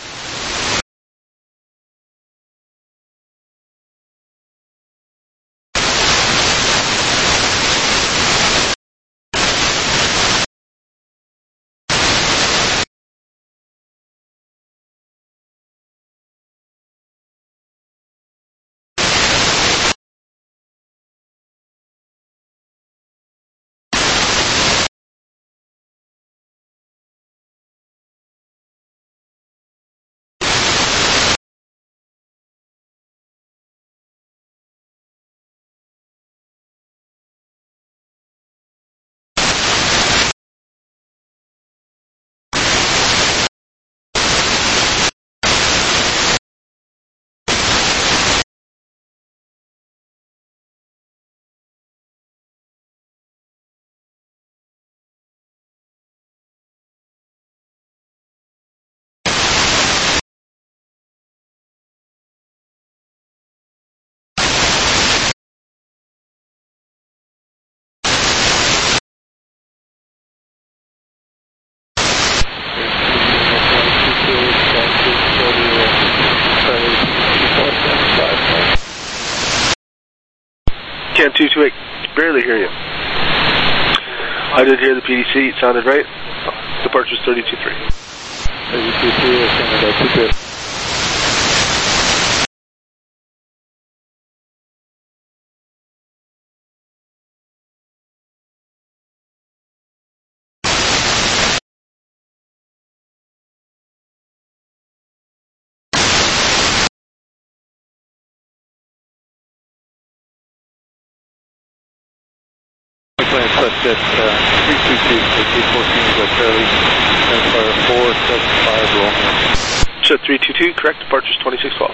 Speaker 2: Can two two eight, barely hear you. I did hear the P D C, it sounded right. Departure's thirty-two three.
Speaker 8: thirty-two three, Canada two two. Suspect uh, three two two, eight fourteen, West Charlie, identifier four seven five, Romeo.
Speaker 2: Set three two two, correct, departure's twenty-six twelve.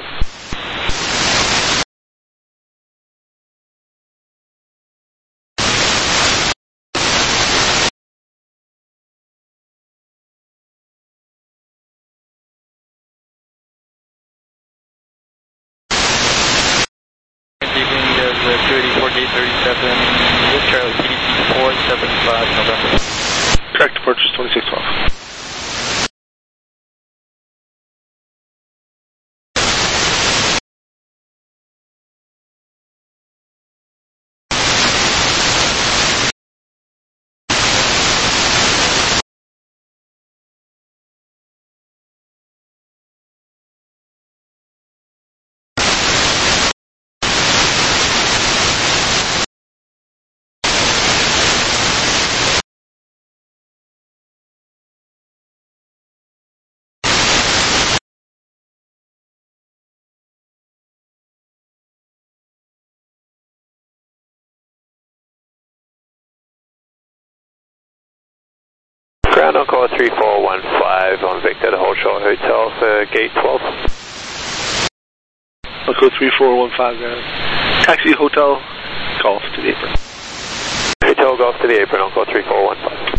Speaker 4: thirty-four, gate thirty-seven, West Charlie, P D C four seven five, November.
Speaker 2: Correct, departure's twenty-six twelve.
Speaker 16: Ground on call three four one five on Victor to Hold Short Hotel for gate twelve.
Speaker 2: I'll go three four one five, uh, taxi hotel, golf to the apron.
Speaker 16: Hotel golf to the apron on call three four one five.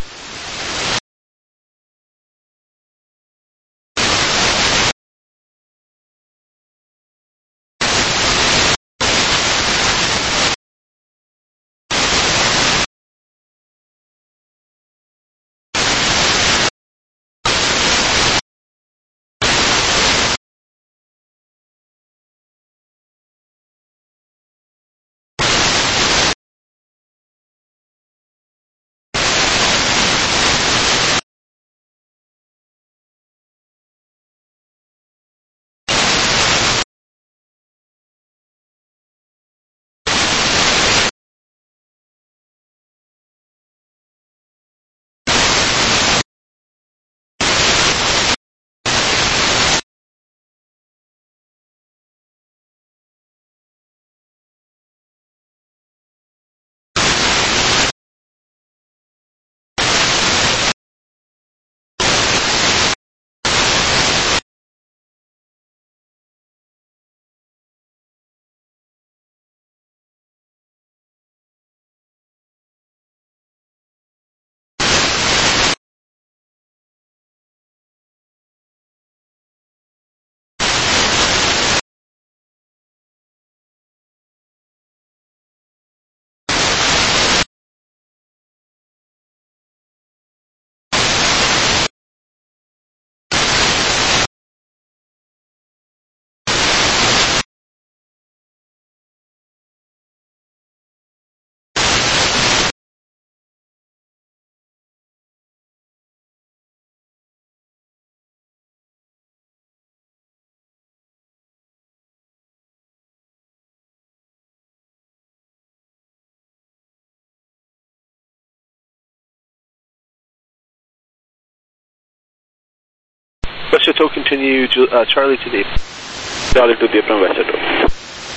Speaker 2: West Chateau continue, uh, Charlie to the apron.
Speaker 10: Charlie to the apron, West Chateau.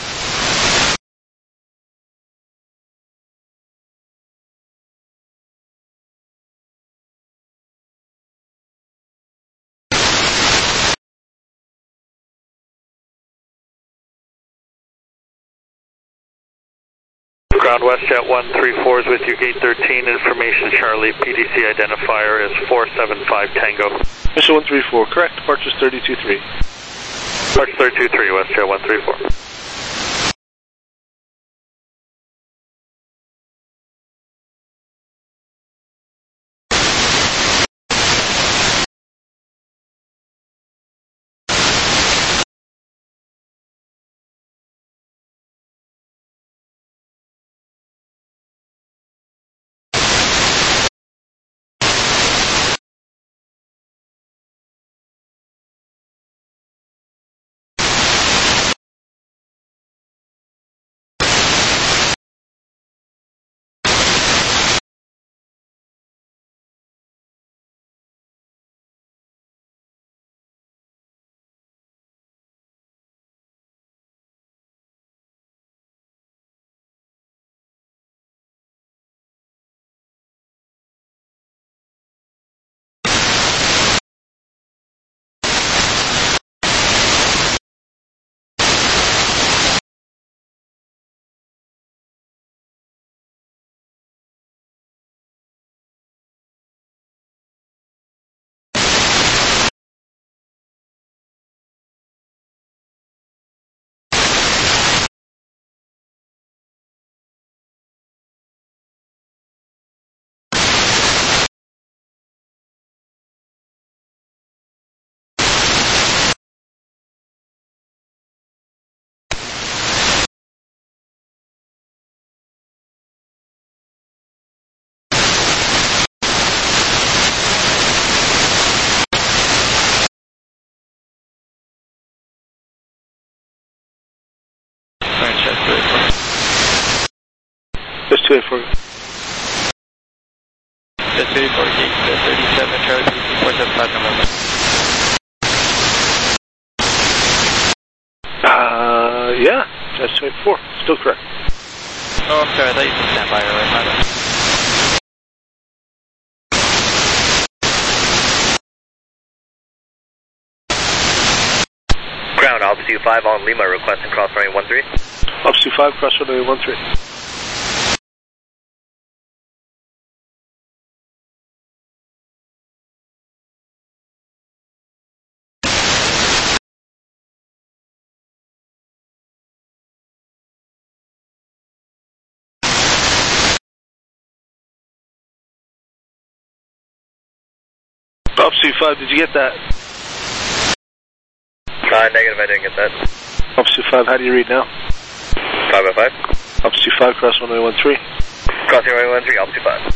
Speaker 6: Ground WestJet one three four is with you, gate thirteen, information Charlie, P D C identifier is four seven five Tango.
Speaker 2: Mission one three four, correct, departure's thirty-two three.
Speaker 6: Departure thirty-two three, WestJet one three four.
Speaker 2: Just two eighty-four.
Speaker 4: Just two eighty-four, gate thirty-seven, Charlie P D C four seven five, November.
Speaker 2: Uh, yeah, just two eighty-four. Still correct.
Speaker 4: Oh, I'm sorry, I thought you said stand by earlier, my bad.
Speaker 1: Ground, Altitude five on Lima, requesting cross runway one three.
Speaker 2: Altitude five, cross runway one three. Altitude five, did you get that?
Speaker 1: Uh, negative, I didn't get that.
Speaker 2: Altitude five, how do you read now?
Speaker 1: five by five.
Speaker 2: Altitude five, cross runway one three.
Speaker 1: Crossing runway one three, Altitude five.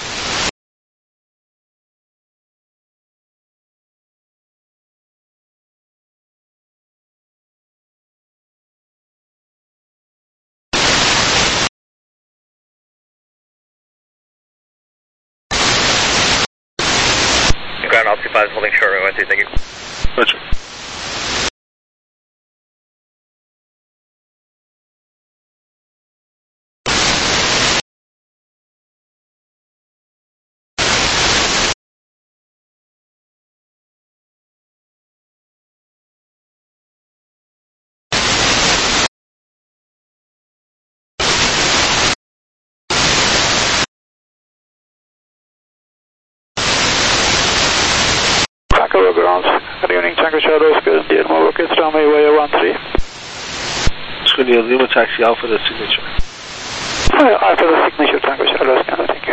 Speaker 1: Ground, Altitude five is holding short runway one three, thank you.
Speaker 2: Roger.
Speaker 17: Tango grounds. Good evening, Tango Shadows. Good deal. Mobile kids, runway one three.
Speaker 2: Squinty Lima taxi Alpha the signature.
Speaker 17: Hi, Alpha the signature, Tango Shadows. Thank you.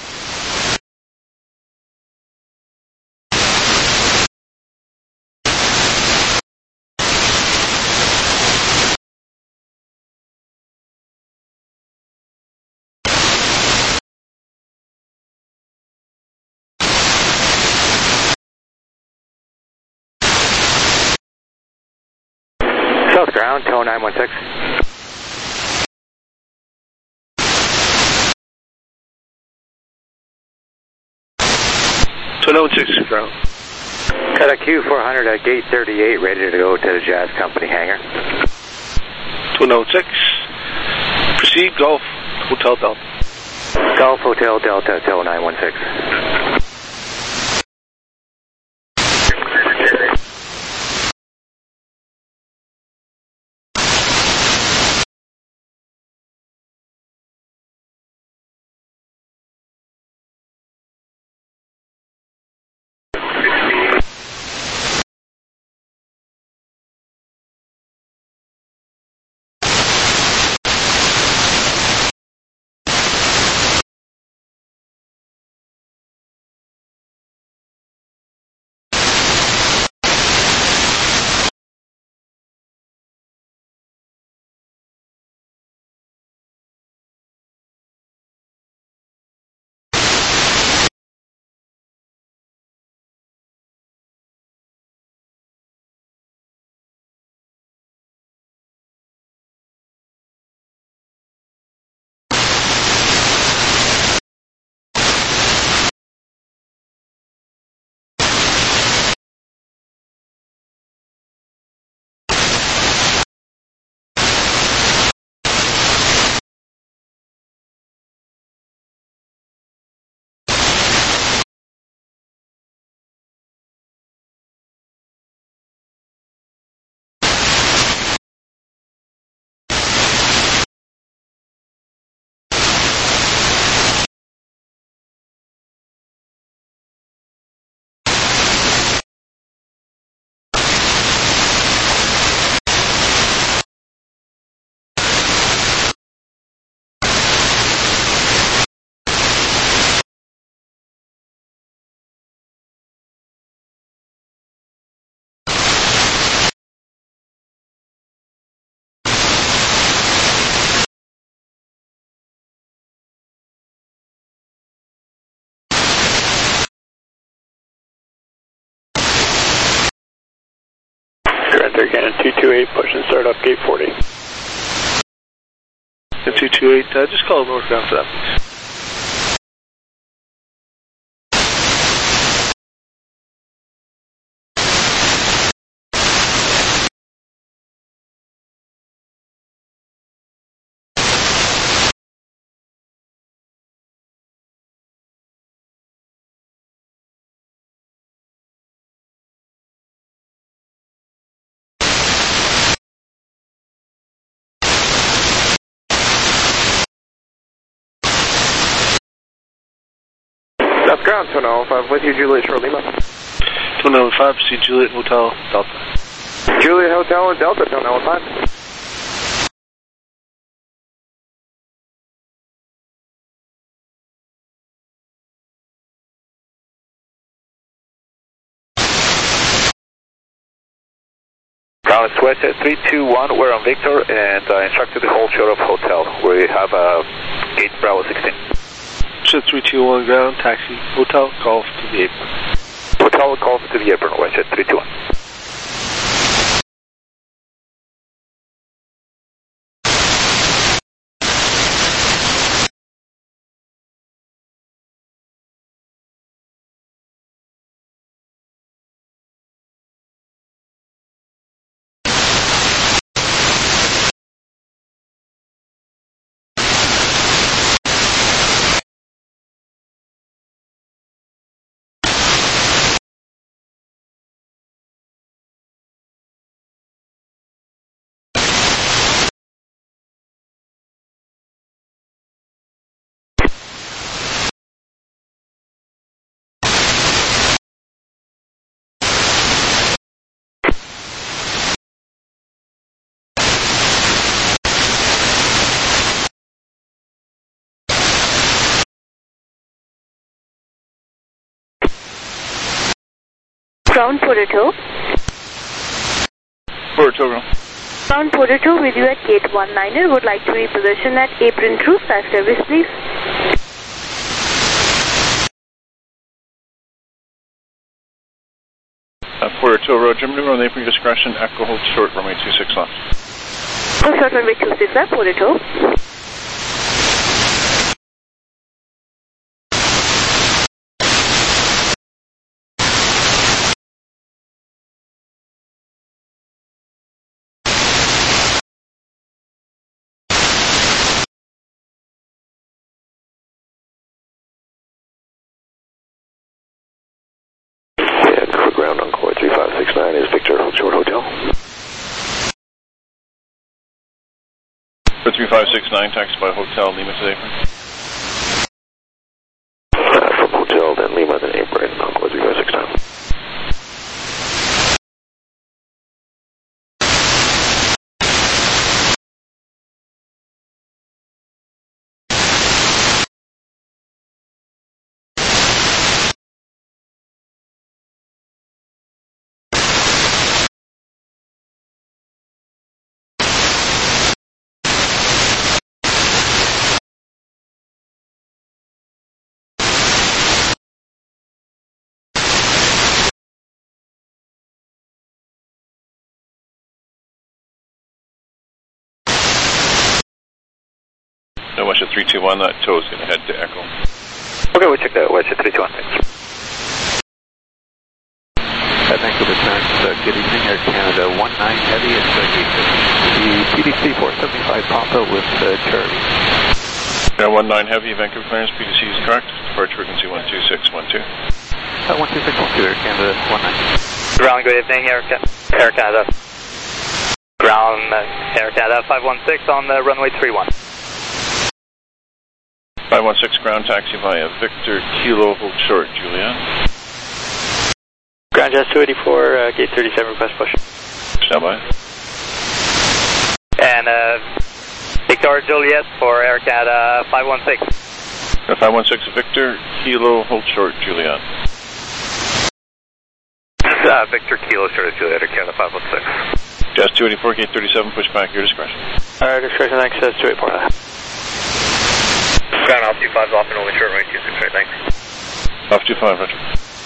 Speaker 15: South ground, tow nine one six.
Speaker 2: Tow nine one six, ground.
Speaker 15: Got a Q four hundred at gate thirty-eight, ready to go to the Jazz Company hangar.
Speaker 2: Tow nine one six. Proceed, Golf, Hotel Delta.
Speaker 15: Golf Hotel Delta, tow nine one six.
Speaker 17: Cannon two two eight, push and start up gate forty.
Speaker 2: two two eight, uh, just call north ground for that, please.
Speaker 7: That's ground, two nine one five, with you, Juliet, Short Lima.
Speaker 2: two nine one five, proceed Juliet Hotel Delta.
Speaker 7: Juliet Hotel and Delta, two nine one five.
Speaker 11: Ground is West three two one, we're on Victor, and uh, instructed to hold short of hotel. We have uh, gate Bravo sixteen.
Speaker 2: three two one ground, taxi, hotel, golf to the apron.
Speaker 11: Hotel, golf to the apron, West three two one.
Speaker 18: Ground Puerto.
Speaker 5: Puerto Rico.
Speaker 18: Ground Puerto with you at gate one niner. Would like to reposition at apron through fast service, please.
Speaker 5: Uh, Puerto Road, Germany, on the apron discretion, Echo hold short, runway two six left.
Speaker 18: Hold short runway two six left, Puerto.
Speaker 11: Ground on Core three five six nine is Victor Short Hotel.
Speaker 5: For three five six nine, taxi by Hotel, Lima to the apron.
Speaker 11: Uh, from Hotel, then Lima, then apron on Core three five six nine.
Speaker 5: No, Westjet three two one, that tow is going to head to Echo.
Speaker 11: Okay, we'll check that. Westjet three two one, thanks.
Speaker 4: Uh, Vancouver turns, uh, good evening, Air Canada one nine Heavy, it's uh, the P D C four seventy-five Papa with uh, Charlie.
Speaker 5: Yeah, one nine Heavy, Vancouver clearance, P D C is correct. Departure frequency one two six one two.
Speaker 4: Uh, one two six one two, Air Canada one nine.
Speaker 6: Ground, good evening, Air, Ca Air Canada. Ground, uh, Air Canada five one six on the runway three one.
Speaker 5: five one six ground taxi via Victor Kilo, hold short, Juliet.
Speaker 9: Ground Jazz two eighty-four, uh, gate thirty-seven, request push.
Speaker 5: Stand by.
Speaker 6: And uh, Victor Juliet for Air Canada five one six.
Speaker 5: five one six Victor Kilo, hold short, Juliet.
Speaker 1: Uh, Victor Kilo, short of Juliet, Air Canada five one six.
Speaker 5: Jazz two eighty-four, gate thirty-seven, push back, your discretion.
Speaker 9: Alright, discretion, thanks, Jazz two eighty-four.
Speaker 1: Ground off two five, off and only short runway two six right, thanks.
Speaker 5: Off two five, roger.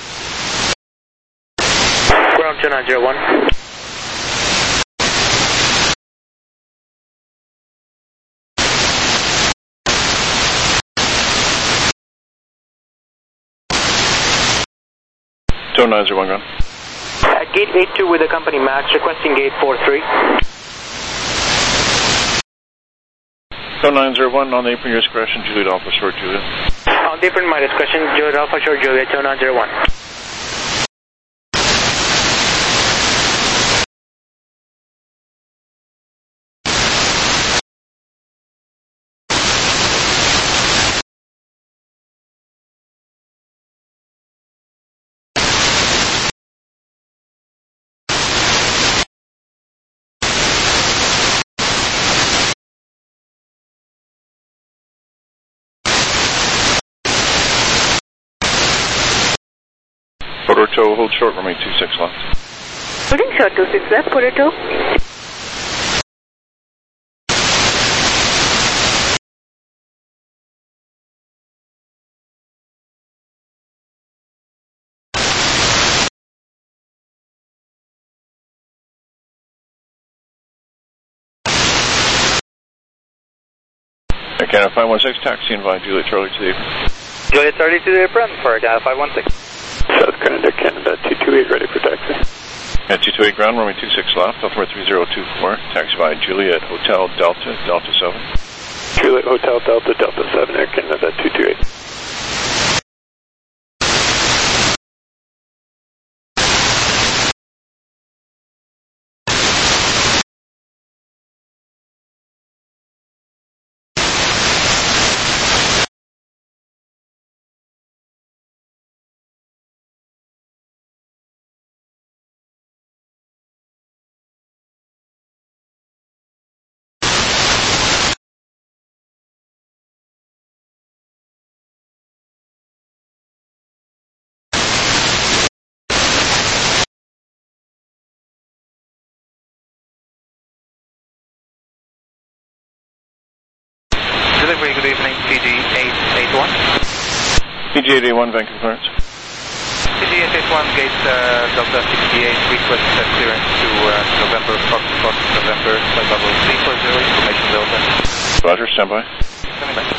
Speaker 9: Ground two nine zero one.
Speaker 5: Zone nine zero one, ground.
Speaker 9: At gate eight two with the company Max, requesting gate four three.
Speaker 5: Zone nine zero one, on the apron, your discretion, Juliet Alpha Short Juliet.
Speaker 9: On the apron, my discretion, Juliet Alpha Short Juliet, zone nine zero one.
Speaker 5: Porto, hold short, remain two six left.
Speaker 18: Holding short two six left, Porto.
Speaker 5: Air Canada five one six, taxi and via Juliet Charlie to the apron.
Speaker 6: Juliet Charlie to the apron for Air Canada five one six.
Speaker 16: South Canada, Canada two two eight, ready for taxi.
Speaker 5: At two two eight ground, runway two six left, Alpha three zero two four, taxi via Juliet Hotel Delta, Delta seven.
Speaker 16: Juliet Hotel Delta, Delta seven, Air Canada two two eight.
Speaker 4: Delivery, good evening, P G eight eight one.
Speaker 5: P G eight eight one, Vancouver clearance.
Speaker 4: P G eight eight one, gate uh, Delta sixty-eight, request uh, clearance to uh, November, Foxtrot, November, flight level three four zero, information Delta.
Speaker 5: Roger, stand by.
Speaker 4: Standing by.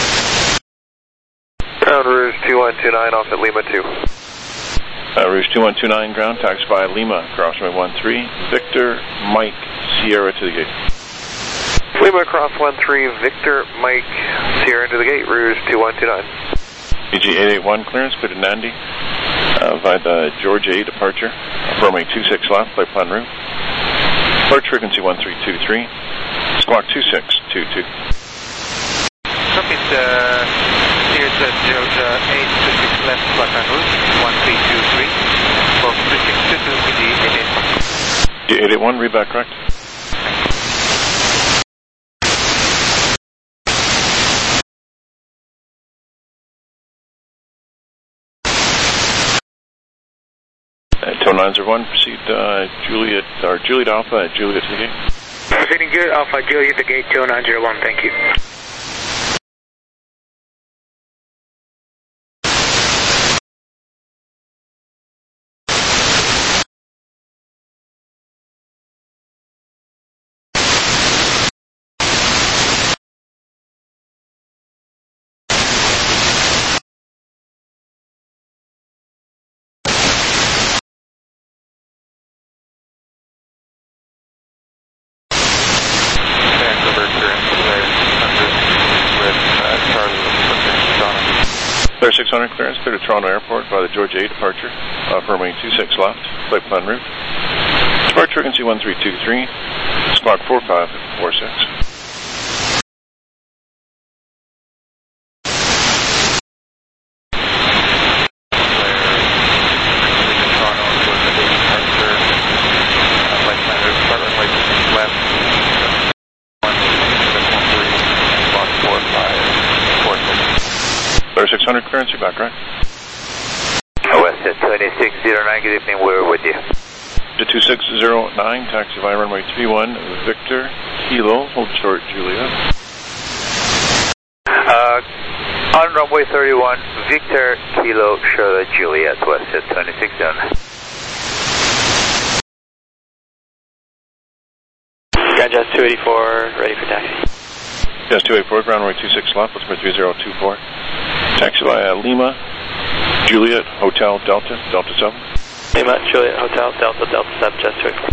Speaker 7: Ground Rouge two one two nine, off at Lima two.
Speaker 5: Uh, Rouge two one two nine, ground, taxi via Lima, cross runway one three, Victor, Mike, Sierra to the gate.
Speaker 7: Lima cross one three, Victor, Mike, Sierra into the gate, Rouge two one two nine.
Speaker 5: P G eight eight one, clearance, clear to Nandi, uh, via the Georgia A departure, runway two six left, flight plan route. Approach frequency one three two three, squawk two six two two.
Speaker 4: Copy, uh, here's uh, Georgia eight two six left, flight plan route, one three two three, for two six two two, P G eight eight one.
Speaker 5: P G eight eight one, read back correct. nine zero one, proceed uh, Juliet, or Juliet Alpha at Juliet to the gate.
Speaker 9: Proceeding Juliet Alpha, Juliet to the gate, two nine zero one, thank you.
Speaker 5: Clear six hundred, clearance, clear to Toronto Airport by the Georgia A departure, uh, runway two six left, flight plan route. Departure frequency one three two three, squawk four five four six. six hundred clearance, you're back, right?
Speaker 1: West twenty-six zero nine, good evening, we're with you.
Speaker 5: To two six zero nine, taxi via runway three one, Victor, Kilo, hold short, Juliet.
Speaker 1: Uh, on runway thirty-one, Victor, Kilo, Charlotte, Juliet, West twenty-six zero nine.
Speaker 9: Ground Jazz two eighty-four, ready for taxi.
Speaker 5: Jazz two eighty-four, ground runway two six left, let's three zero two four. Taxi via Lima, Juliet, Hotel, Delta, Delta seven.
Speaker 6: Lima, Juliet, Hotel, Delta, Delta seven, Jet three.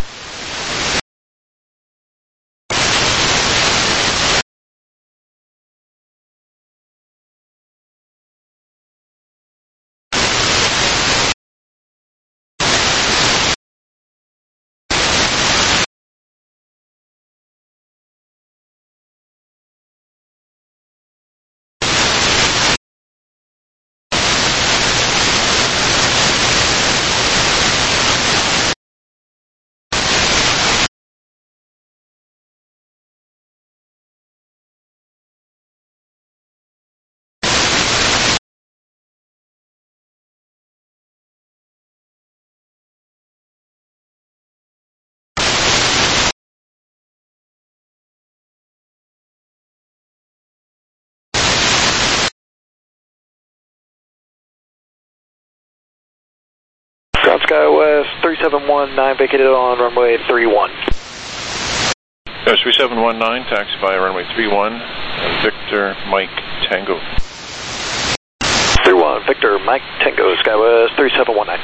Speaker 19: Ground SkyWest three seven one nine vacated on runway three one.
Speaker 5: There's three seven one nine, taxi via runway three one, Victor Mike Tango.
Speaker 19: three one, Victor Mike Tango, SkyWest three seven one nine.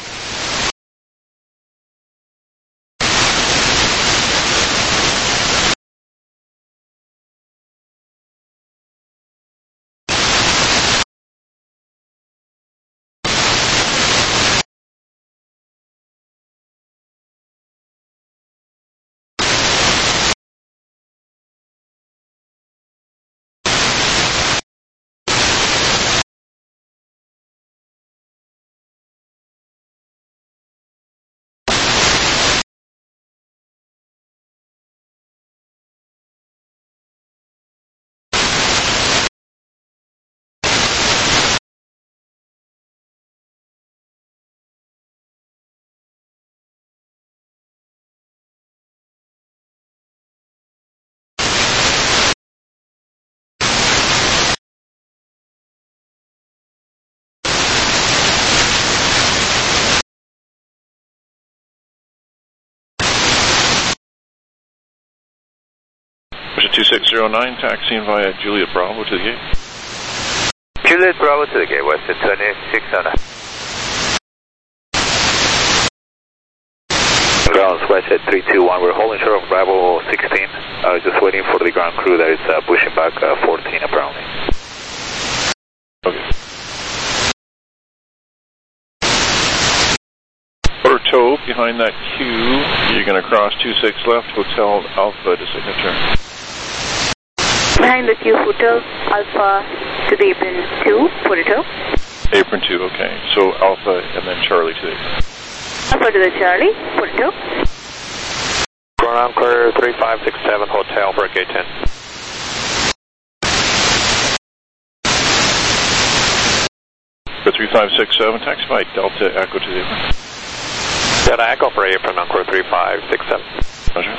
Speaker 5: two six zero nine, taxiing via Juliet Bravo to the gate.
Speaker 1: Juliet Bravo to the gate, Western twenty-six oh nine. Ground Westhead three two one, we're holding short of Bravo sixteen. I was just waiting for the ground crew that is uh, pushing back uh, fourteen apparently.
Speaker 5: Okay. Quarter toe behind that queue, you're going to cross two six left, Hotel Alpha to signature.
Speaker 18: Behind the queue, Hotel Alpha to the apron two, quarter toe.
Speaker 5: Apron two, okay. So Alpha and then Charlie to the apron.
Speaker 18: Alpha to the Charlie, quarter toe.
Speaker 6: Ground clear three five six seven, Hotel for gate ten.
Speaker 5: For three five six seven, taxi by Delta Echo to the apron.
Speaker 6: Delta Echo for apron on clear three five six seven.
Speaker 5: Roger.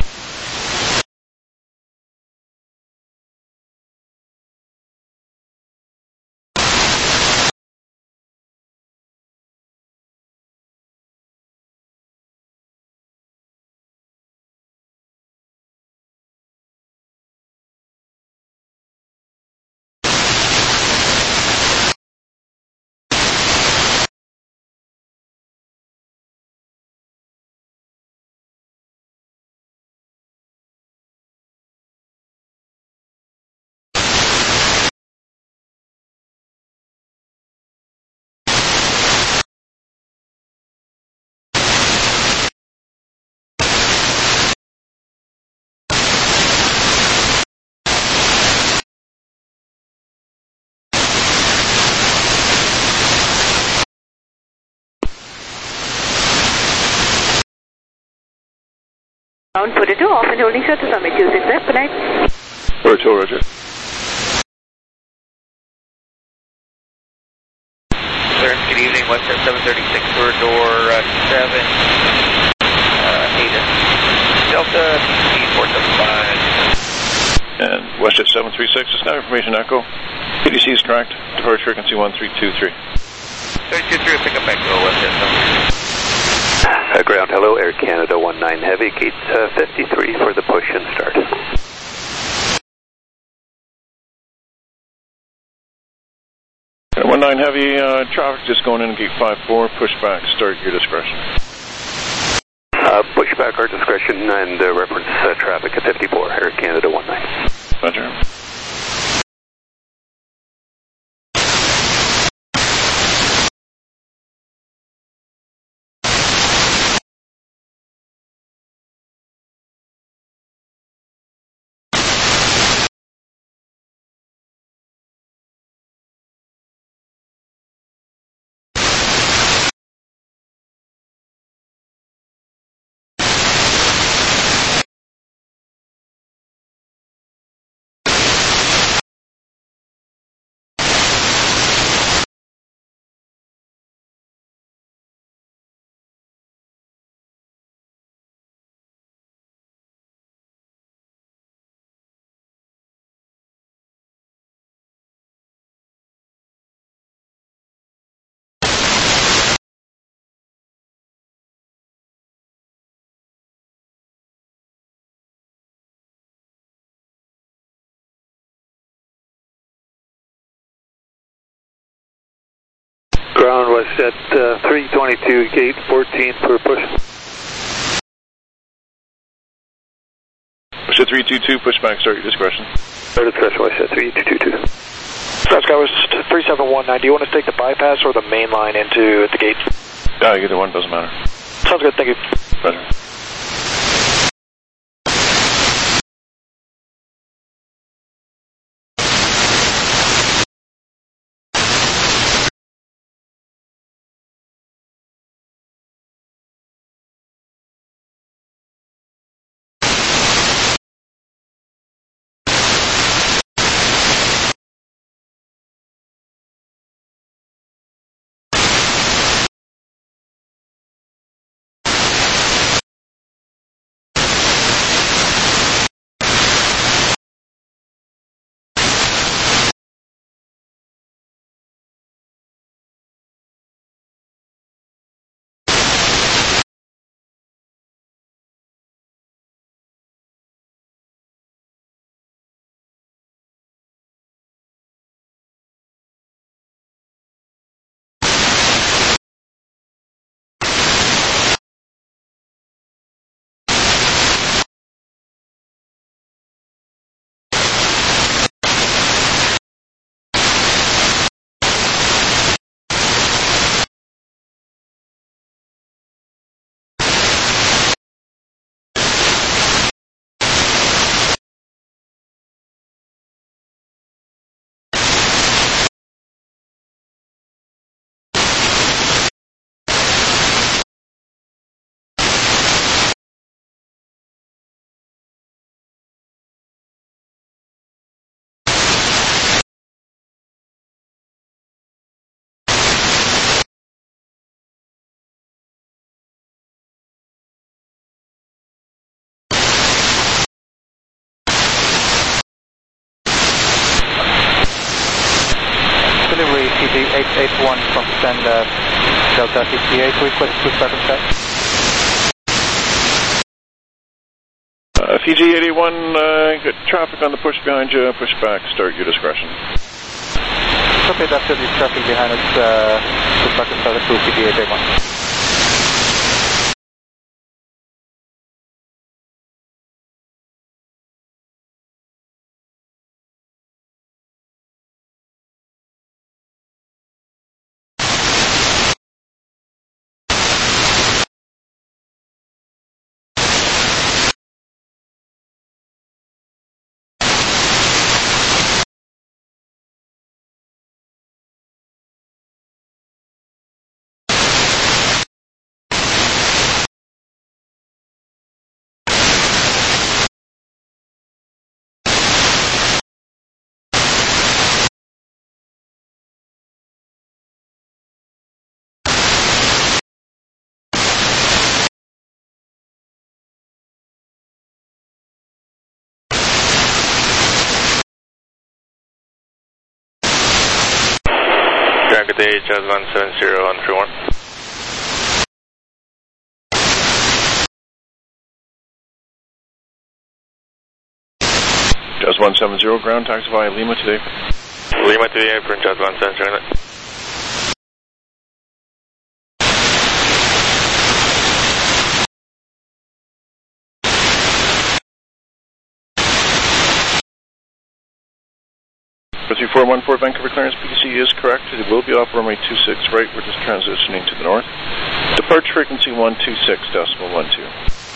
Speaker 18: Ground quarter two, off and holding short to summit two six left, good night.
Speaker 5: Quarter two, Roger.
Speaker 20: Sir, good evening, Western seven thirty-six for door uh, seven, uh, Ada. Delta, speed four seven five.
Speaker 5: And WestJet seven three six, it's now information Echo. P D C is correct, departure frequency one three two three.
Speaker 20: three two three, pick up Echo, WestJet seven.
Speaker 1: Uh, ground, hello, Air Canada one nine Heavy, gate uh, fifty-three for the push and start.
Speaker 5: one one nine Heavy, uh, traffic just going in gate five four, pushback, start your discretion.
Speaker 10: Uh, pushback, our discretion, and uh, reference uh, traffic at fifty-four, Air Canada one nine.
Speaker 5: Roger.
Speaker 19: Ground was at uh, three twenty-two, gate fourteen for push.
Speaker 5: Push at three two two, pushback, start your discretion.
Speaker 10: Start discretion, was at three two two.
Speaker 19: Sky was three seven one nine. Do you want us to take the bypass or the main line into the gate?
Speaker 5: Yeah, either one, doesn't matter.
Speaker 19: Sounds good, thank you.
Speaker 5: Better.
Speaker 4: eight eight one from standard Delta fifty-eight, request pushback on set.
Speaker 5: Uh, Fiji eighty-one, uh, good traffic on the push behind you, pushback, start your discretion.
Speaker 4: Okay, that's it, there's traffic behind us, uh, pushback on start to Fiji eight eight one.
Speaker 16: Good day, Jazz one seven zero on three one.
Speaker 5: Jazz one seven zero, ground taxi via Lima today.
Speaker 16: Lima today, for Jazz one seven zero.
Speaker 5: three four one four Vancouver clearance, P T C is correct. It will be off runway two six right. We're just transitioning to the north. Departure frequency one two six decimal one two.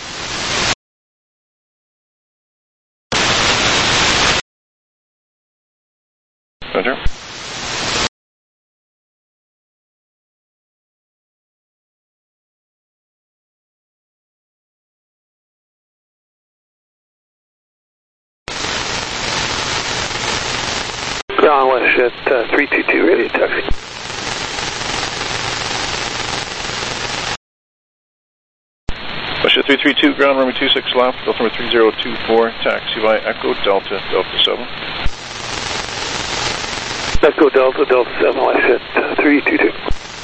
Speaker 5: Roger.
Speaker 7: Ground WestJet uh, three two two, ready to taxi.
Speaker 5: WestJet three three two, ground runway two six left, Delta number three zero two four, taxi by Echo Delta, Delta seven.
Speaker 7: Echo Delta, Delta seven, WestJet uh, three two two.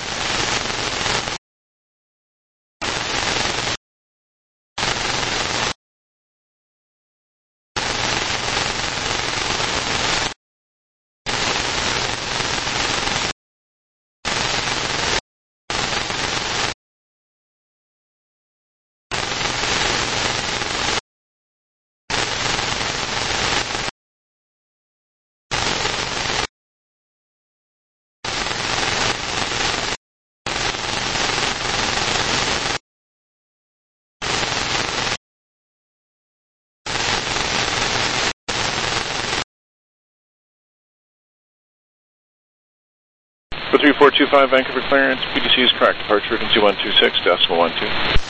Speaker 5: three four two five Vancouver clearance, P T C is correct. Departure frequency one two six decimal one two.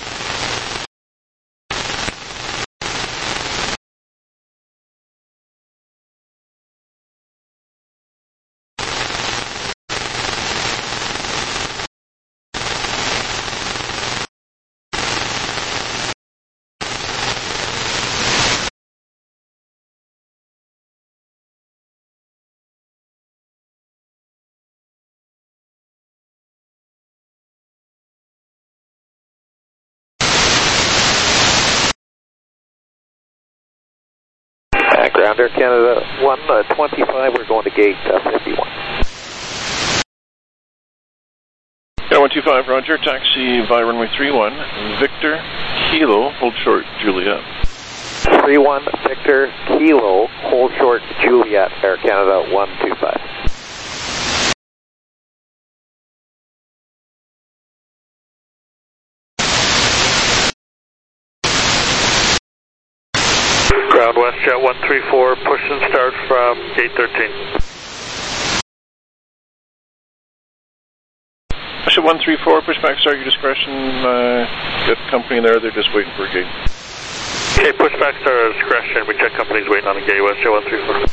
Speaker 10: Ground Air Canada one twenty-five, we're going to gate uh, fifty-one.
Speaker 5: Yeah, one two five, roger, taxi via runway three one, Victor, Kilo, hold short, Juliet.
Speaker 10: three one, Victor, Kilo, hold short, Juliet, Air Canada one two five.
Speaker 7: Ground WestJet one three four, push and start from gate thirteen.
Speaker 5: WestJet one three four, pushback start, your discretion. Uh, got company there, they're just waiting for a gate.
Speaker 7: Okay, pushback start at discretion. We check company's waiting on a gate, WestJet one three four.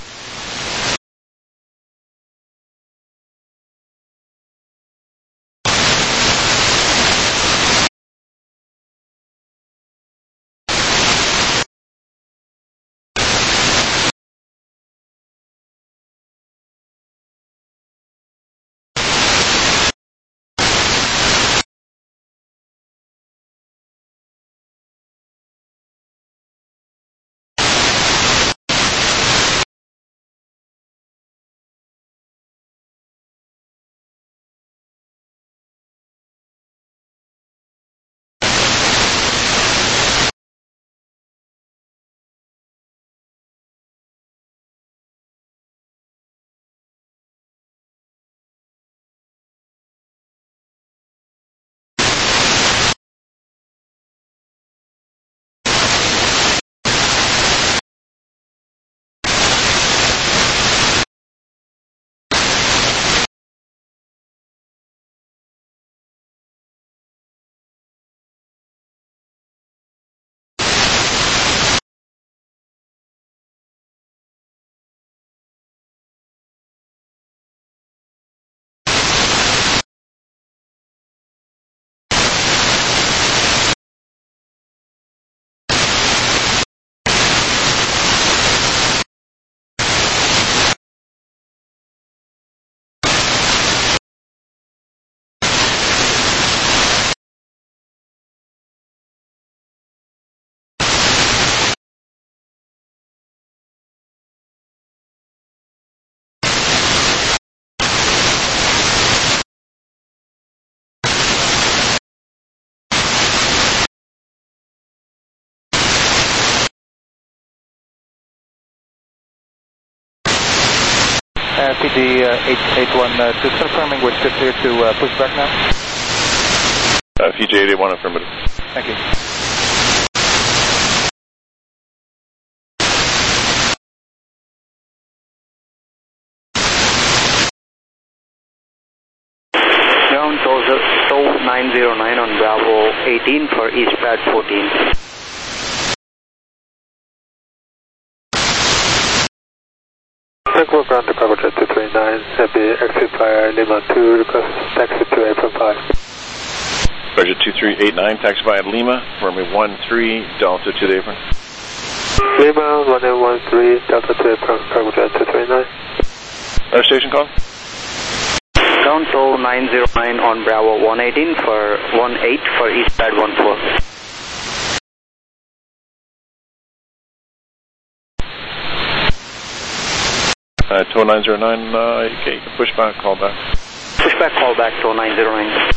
Speaker 4: Uh, P D uh, eight eight one, uh, just confirming we're still clear to uh, push back now.
Speaker 5: Uh, P J eight eight one, affirmative.
Speaker 4: Thank you.
Speaker 15: Ground tow nine zero nine on Bravo eighteen for East Pad fourteen.
Speaker 16: Echo ground to cover jet two three nine, that'd be exit via Lima two, request taxi to April five.
Speaker 5: Roger two three eight nine, taxi via Lima, runway one three, Delta to the apron.
Speaker 16: Lima, runway one three, Delta to April, cover jet two three nine.
Speaker 5: Our station call?
Speaker 15: Ground tow nine zero nine on Bravo one eighteen for one eight for East Pad one four.
Speaker 5: Uh, tow nine zero nine, uh, okay, push back, call back.
Speaker 15: Push back, call back, tow nine zero nine.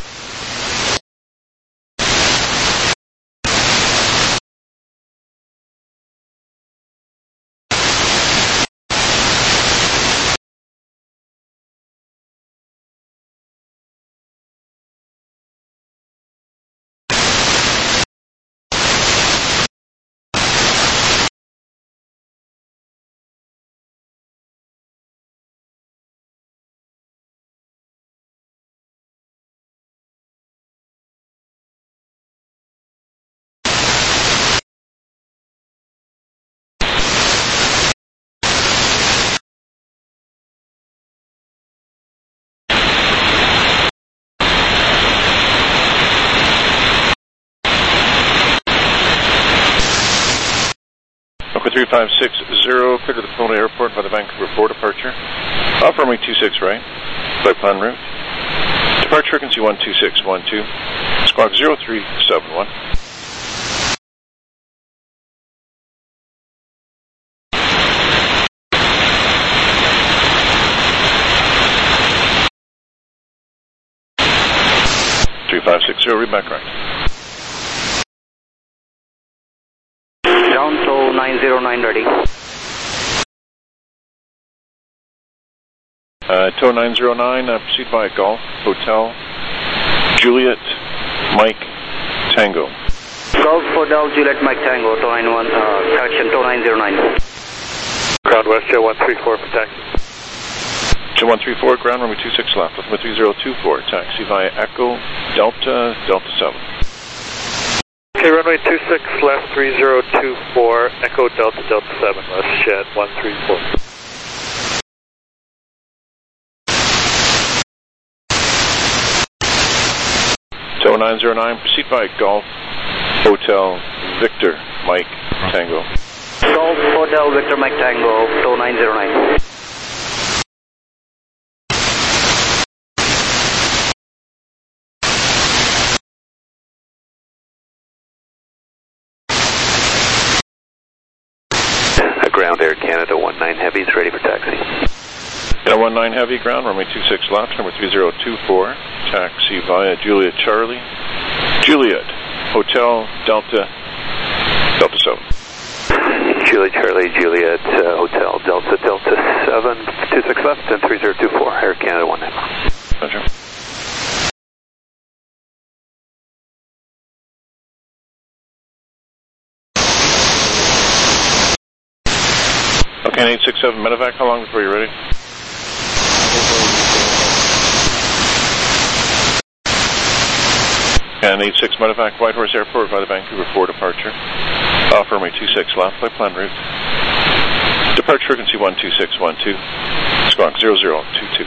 Speaker 5: three five six zero, clear to the Kelowna Airport by the Vancouver four departure. Off runway two six right, flight plan route. Departure frequency one two six one two, squawk zero three seven one. three five six zero, read back right.
Speaker 15: Ground tow nine zero nine ready.
Speaker 5: Uh, tow nine zero nine, uh, proceed by Golf, Hotel, Juliet, Mike, Tango.
Speaker 15: Golf, Hotel, Juliet, Mike, Tango, tow nine one, uh, correction, tow nine zero nine.
Speaker 7: Ground West, Jet one three four for taxi.
Speaker 5: Jet one three four, ground runway two six left, with three zero two four, taxi via Echo, Delta, Delta seven.
Speaker 7: Okay, runway two six left, three zero two four, Echo Delta Delta seven, West Jet one three four.
Speaker 5: Tow nine zero nine, proceed by Golf, Hotel, Victor, Mike, Tango.
Speaker 15: Golf, Hotel, Victor, Mike, Tango, tow nine zero nine.
Speaker 10: Ground Air Canada one nine Heavy is ready for taxi.
Speaker 5: Air one nine Heavy, ground runway two six left, number three zero two four, taxi via Juliet Charlie, Juliet, Hotel, Delta, Delta seven.
Speaker 10: Juliet Charlie, Juliet, uh, Hotel, Delta, Delta seven, two six left, and three zero two four, Air Canada one nine.
Speaker 5: Roger. Okay, eight six seven medevac, how long before you're ready? And eight six medevac, Whitehorse Airport by the Vancouver four departure. Off runway two six left, by plan route. Departure frequency one two six one two, squawk zero zero two two.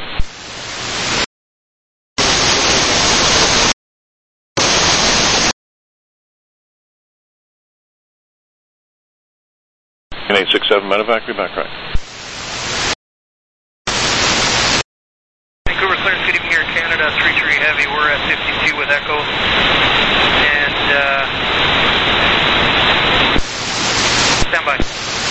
Speaker 5: And eight six seven medevac, be back right.
Speaker 20: Vancouver clearance, good evening here, Canada, three three Heavy, we're at fifty-two with Echo. And, uh, stand by.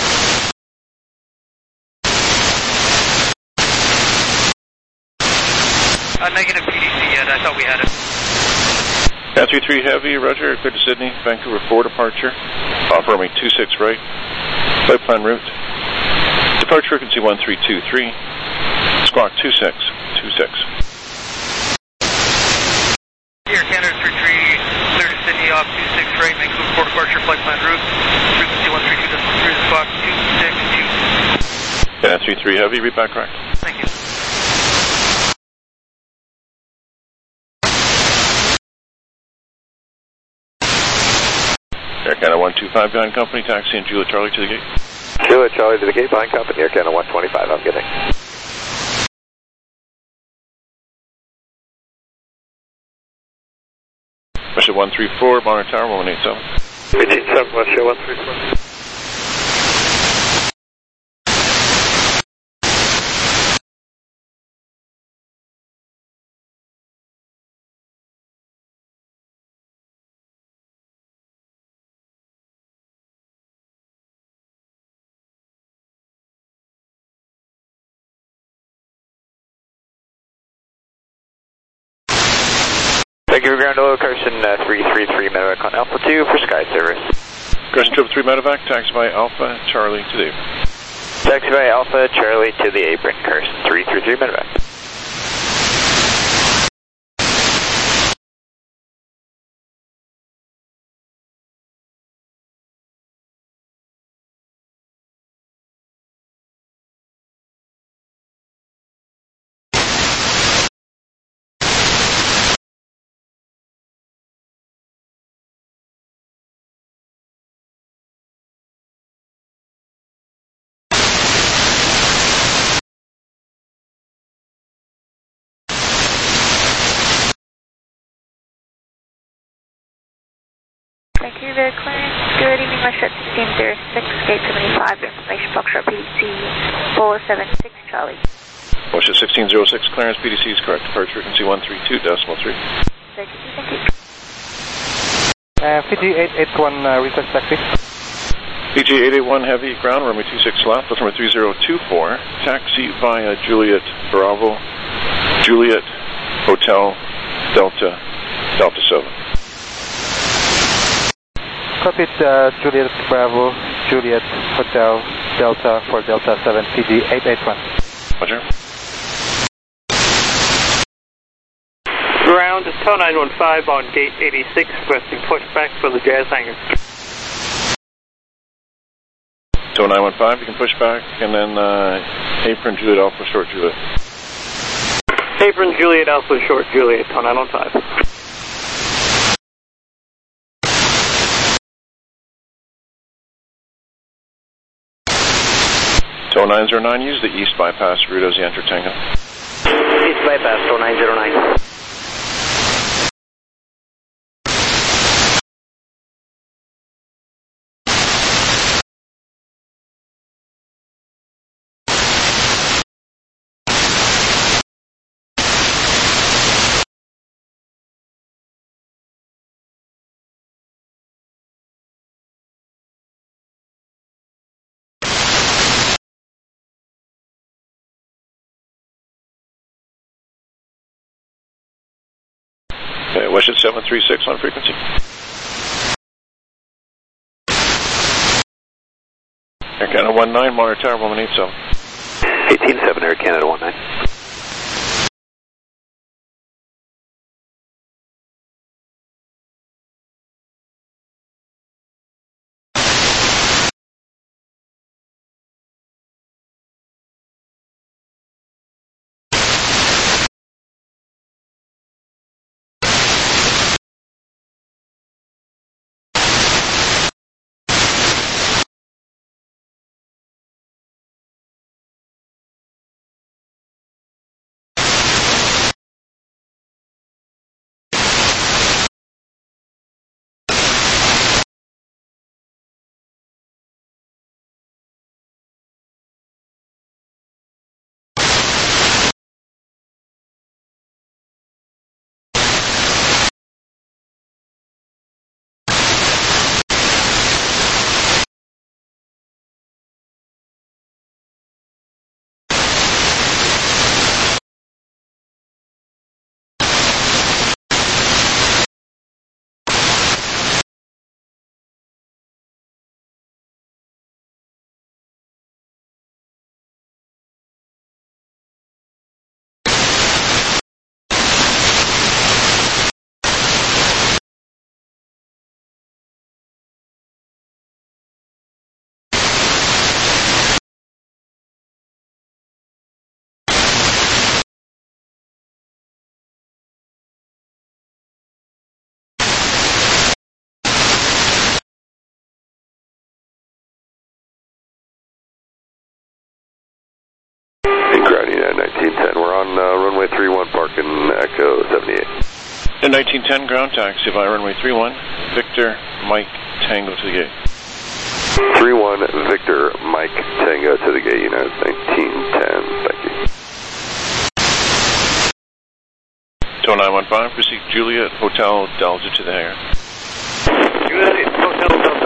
Speaker 20: Uh, negative P D C yet, I thought we had it.
Speaker 5: Yeah, three three Heavy, roger, clear to Sydney, Vancouver four departure. Off runway two six right. Flight plan route. Departure frequency one three two three. Squawk two six two six.
Speaker 6: Air Canada three three, clear to Sydney off two six right, Vancouver Port departure, flight plan route, frequency one three two point three, squawk two six two.
Speaker 5: Canada three three Heavy, read back correct.
Speaker 6: Thank you.
Speaker 5: Air Canada one two five behind company, taxi and Juliet Charlie to the gate.
Speaker 10: Juliet Charlie to the gate behind company, Air Canada one twenty-five, I'm getting.
Speaker 5: Russia one three four, Bonner Tower, one eight seven.
Speaker 7: eighteen seven, Russia one three four.
Speaker 10: Thank you for ground hello, Carson uh, three three three Medevac on Alpha two for Sky Service.
Speaker 5: Carson triple three Medevac, taxi by Alpha Charlie to the apron.
Speaker 10: Taxi by Alpha Charlie to the apron, Carson three three three Medevac.
Speaker 3: Thank you, very clear. Good evening, Russia sixteen zero six, gate seventy-five, information Foxtrot P D C four seven six Charlie.
Speaker 5: Russia sixteen zero six, clearance P D C is correct. Departure frequency one three two decimal three.
Speaker 3: Thank you, thank you.
Speaker 4: Uh, P G eight eight one, uh, request taxi.
Speaker 5: P G eight eight one Heavy, ground, runway two six left, bus number three zero two four, taxi via Juliet Bravo, Juliet Hotel Delta, Delta seven.
Speaker 4: Copy, uh, Juliet Bravo, Juliet Hotel Delta for Delta seven, P G eight eight one.
Speaker 5: Roger.
Speaker 13: Ground, Tower nine one five on gate eighty-six, requesting pushback for the Jazz hangar.
Speaker 5: Tower nine one five, you can push back, and then uh, apron Juliet Alpha Short Juliet.
Speaker 13: Apron Juliet Alpha Short Juliet, Tower nine one five.
Speaker 5: Tower nine zero nine, use the east bypass route as you enter Tango.
Speaker 15: East bypass, Tower nine zero nine.
Speaker 5: Okay, Westjet seven three six on frequency. Air Canada one nine, Monitor Tower one eight seven.
Speaker 10: eighteen seven, Air Canada one nine.
Speaker 21: And ground United nineteen ten, we're on uh, runway three one, parking Echo seventy-eight.
Speaker 5: And nineteen ten, ground taxi by runway three one, Victor, Mike, Tango to the gate.
Speaker 21: three one, Victor, Mike, Tango to the gate, United nineteen ten, thank you.
Speaker 5: Tow nine one five, proceed Juliet, Hotel, Delta to the hangar.
Speaker 6: Juliet, Hotel, Delta,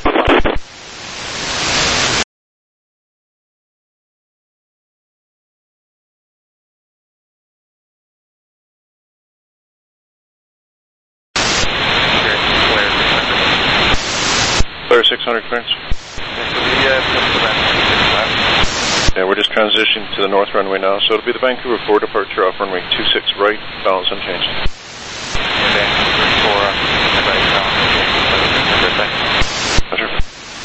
Speaker 5: Clear six hundred clearance. Yeah, we're just transitioning to the north runway now, so it'll be the Vancouver four departure off runway two six right, balance unchanged.
Speaker 11: Vancouver four, right, balance unchanged.
Speaker 5: Pleasure.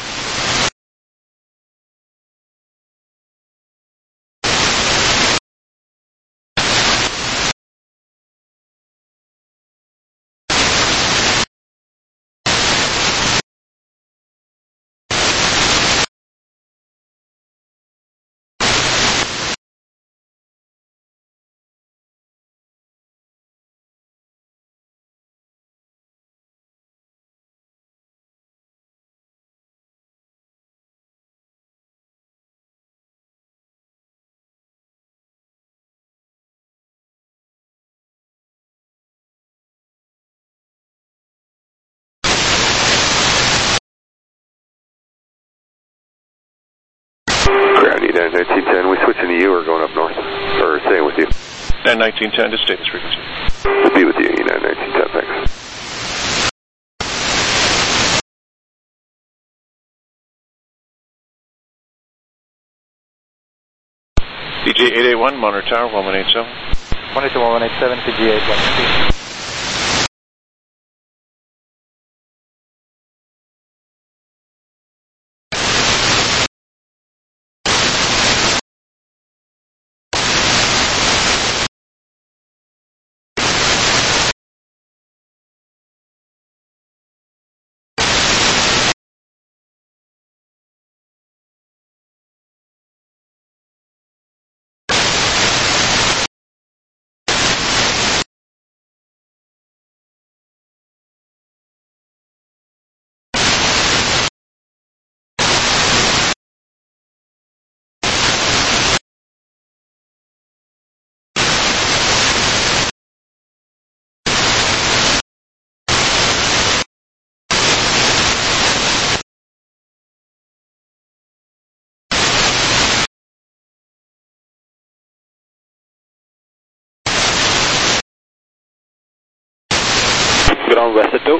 Speaker 21: Ground United nineteen ten, we switching to you or going up north? Or staying with you?
Speaker 5: And nineteen ten, just stay this frequency.
Speaker 21: We'll be with you, United nineteen ten, thanks.
Speaker 5: D J eight eight one, Monitor Tower, one one eight seven.
Speaker 4: Monitor one one eight seven, D J eight one three.
Speaker 8: Ground West at two.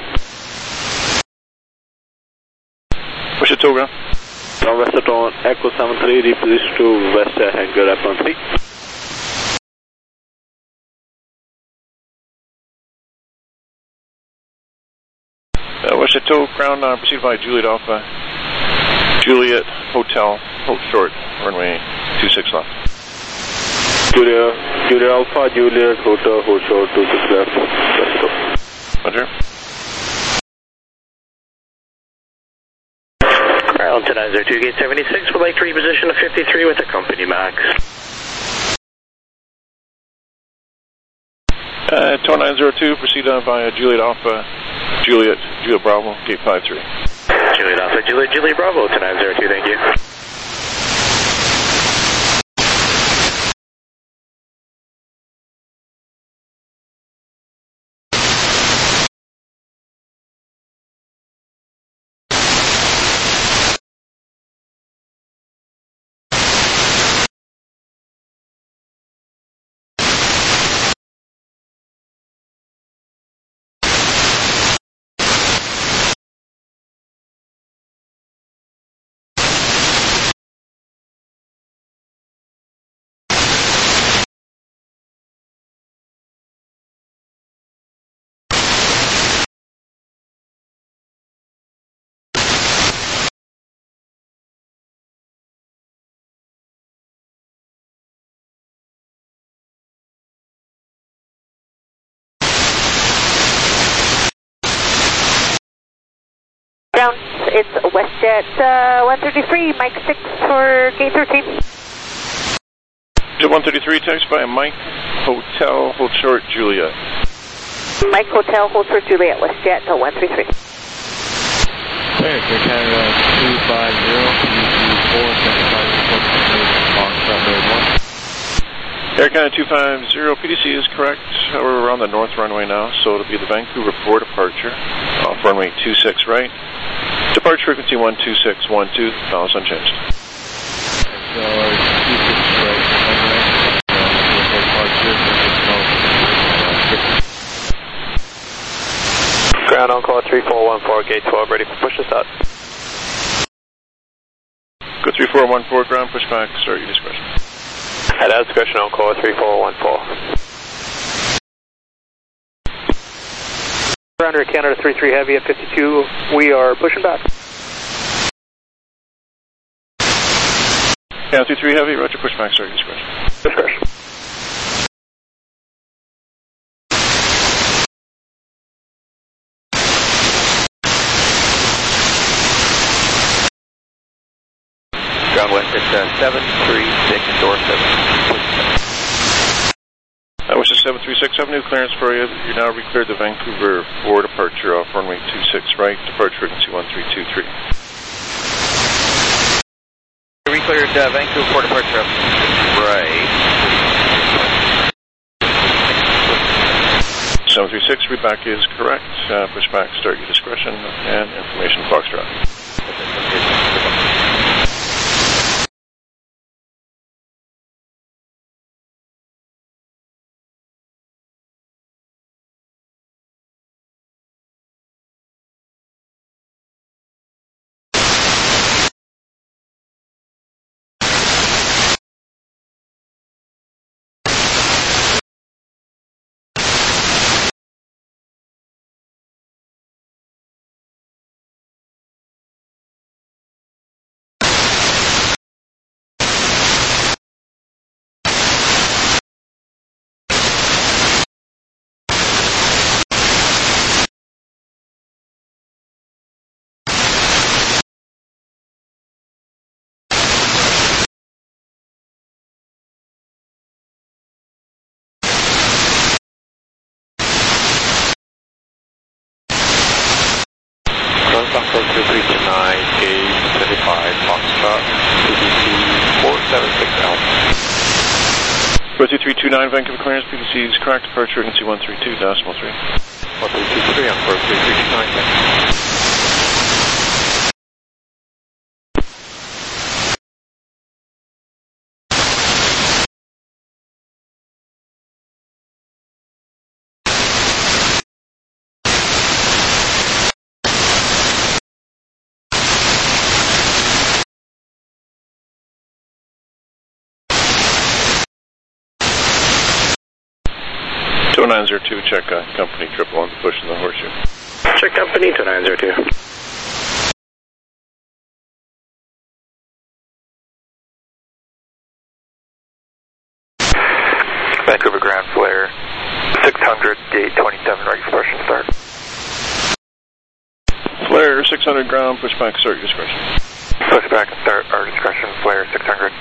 Speaker 5: What's your tow ground?
Speaker 8: Ground West at on Echo seven three, reposition to West uh, hangar F one three.
Speaker 5: Uh, what's your tow ground? Uh, proceed by Juliet Alpha, Juliet Hotel, hold short, runway two six left.
Speaker 8: Juliet, Juliet Alpha, Juliet Hotel, hold short, two six left. West two.
Speaker 5: Roger.
Speaker 15: Ground to nine zero two, gate seventy-six, would like to reposition to fifty-three with a company max.
Speaker 5: Uh, tow nine zero two, proceed on via Juliet Alpha, Juliet, Juliet Bravo, gate five three.
Speaker 15: Juliet Alpha, Juliet, Juliet Bravo to nine zero two, thank you.
Speaker 18: Ground, it's WestJet uh, one thirty-three, Mike six for gate thirteen.
Speaker 5: one thirty-three, taxi by Mike Hotel, hold short, Juliet.
Speaker 18: Mike Hotel, hold short, Juliet, WestJet, to one three three.
Speaker 4: Air Canada two five zero, P D C four seventy-five, Foxtrot Road one.
Speaker 5: Air Canada two five zero, P D C is correct. However, we're on the north runway now, so it'll be the Vancouver four departure, off runway two six right. Departure frequency one two six one two, balance unchanged.
Speaker 4: So, two six right, departure,
Speaker 7: Ground on call three four one four, gate twelve, ready for push to start.
Speaker 5: Go three four one four, ground push back, start your discretion.
Speaker 7: At our discretion on call three four one four.
Speaker 9: Ground Air Canada three three Heavy at fifty-two, we are pushing back.
Speaker 5: Canada three three Heavy, roger, push back, start your discretion.
Speaker 7: Discretion.
Speaker 10: Ground West at uh, seven three six, door seven.
Speaker 5: That was the seven three six Avenue, clearance for you. You're now recleared the Vancouver four departure off runway two six right, departure frequency one three two three.
Speaker 20: Recleared uh, Vancouver four departure up right.
Speaker 5: seven three six, read back is correct. Uh, push back, start your discretion, and information Foxtrot.
Speaker 7: Foxtrot two three two nine, gauge seventy-five, Foxtrot, P D C four seven six Alpha.
Speaker 5: four two three two nine, Vancouver clearance, P D C is correct, departure frequency one three two, decimal three.
Speaker 7: one three two three on four three three two nine,
Speaker 5: two nine zero two, check uh, company triple one, pushing the horseshoe.
Speaker 7: Check company two nine zero two.
Speaker 10: Vancouver ground flare six hundred, gate twenty-seven, ready for push and start.
Speaker 5: Flare six hundred ground, push back, start your discretion.
Speaker 10: Push back and start our discretion, flare six hundred.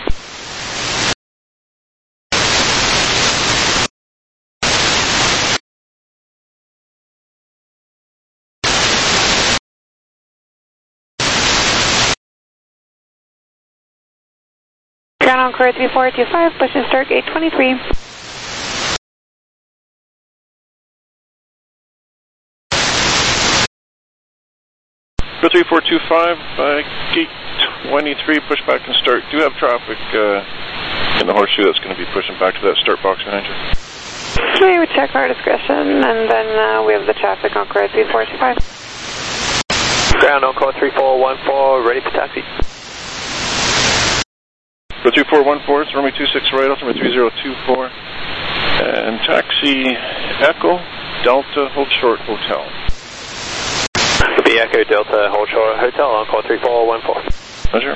Speaker 18: Ground on core three four two five, push and start gate twenty-three.
Speaker 5: Go three four two five, uh, gate twenty-three, push back and start. Do have traffic uh, in the horseshoe that's going to be pushing back to that start box behind you.
Speaker 18: We would check our discretion, and then uh, we have the traffic on core three four two five.
Speaker 7: Ground on call three four one four, ready for taxi.
Speaker 5: Go three four one four, it's runway two six right, ultimate three zero two four. And taxi Echo Delta, hold short, hotel.
Speaker 7: Be Echo Delta, hold short, hotel on call three four one four.
Speaker 5: Pleasure.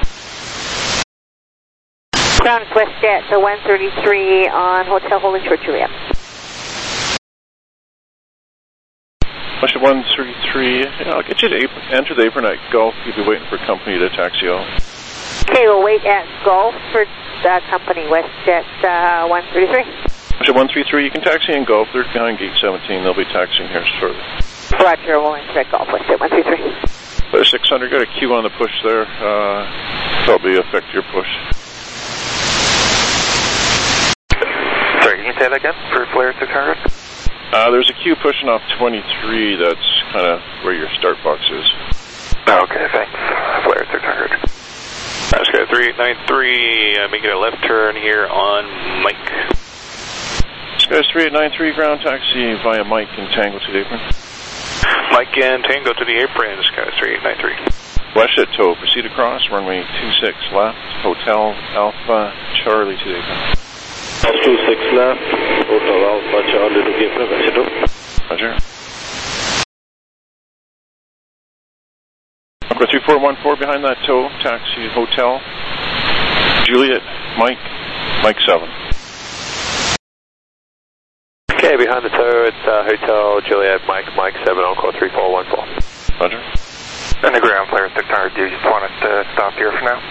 Speaker 18: Ground WestJet, so one thirty-three on hotel, holding short, Juliet.
Speaker 5: Question one thirty-three, yeah, I'll get you to apron, enter the apron at Gulf. You'll be waiting for company to taxi out.
Speaker 18: Okay, we'll wait at Gulf for
Speaker 14: uh, company, WestJet uh, one thirty-three.
Speaker 5: So one three three, you can taxi in Gulf. They're behind gate seventeen. They'll be taxiing here shortly.
Speaker 14: Roger, we'll enter Golf, WestJet one three three.
Speaker 5: Uh, six hundred, got a queue on the push there. Uh, probably affect your push.
Speaker 1: Sorry, can you say that again for Flare six hundred?
Speaker 5: Uh, there's a queue pushing off twenty-three. That's kind of where your start box is.
Speaker 1: Oh, okay, thanks. Flare six hundred.
Speaker 22: Oscar three eight nine three, uh, making a left turn here on Mike.
Speaker 5: Skies three eight nine three, ground taxi via Mike and Tango to the apron.
Speaker 22: Mike and Tango to the apron, Skies three eight nine three.
Speaker 5: WestJet tow, proceed across, runway two six left, Hotel Alpha Charlie to the apron.
Speaker 23: two six left, Hotel Alpha Charlie to the apron, WestJet.
Speaker 5: Roger. Number three four one four behind that tow, taxi Hotel Juliet, Mike, Mike seven.
Speaker 7: Okay, behind the tow, it's uh, Hotel Juliet, Mike, Mike seven, on call three four one four.
Speaker 5: Roger.
Speaker 1: And the ground Flare six hundred, do you just want us to stop here for now?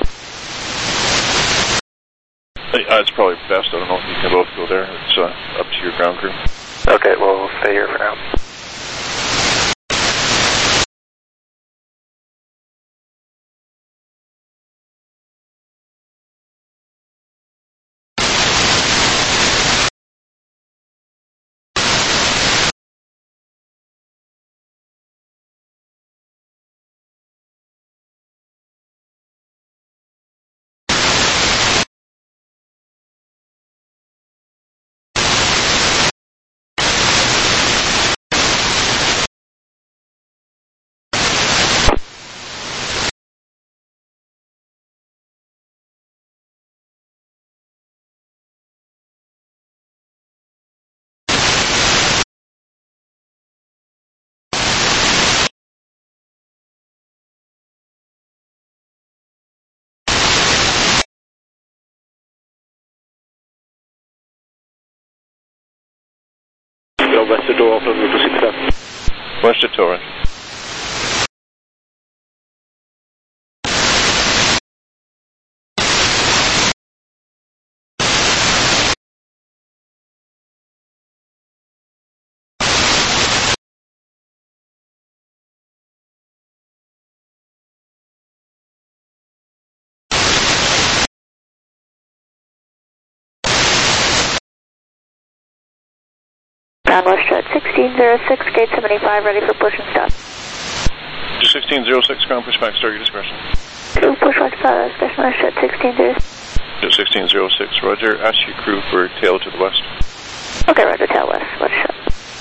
Speaker 5: Uh, it's probably best, I don't know if you can both go there. It's uh, up to your ground crew.
Speaker 1: Okay, we'll stay here for now.
Speaker 23: WestJet door open, route two six left.
Speaker 5: WestJet tow, right?
Speaker 3: Ground WestJet sixteen oh six, gate seventy-five, ready for push and stop.
Speaker 5: sixteen oh six, ground pushback, start your discretion.
Speaker 3: Two push one stop, discretion WestJet sixteen oh six.
Speaker 5: sixteen oh six, roger. Ask your crew for tail to the west.
Speaker 3: Okay, roger, tail west, WestJet.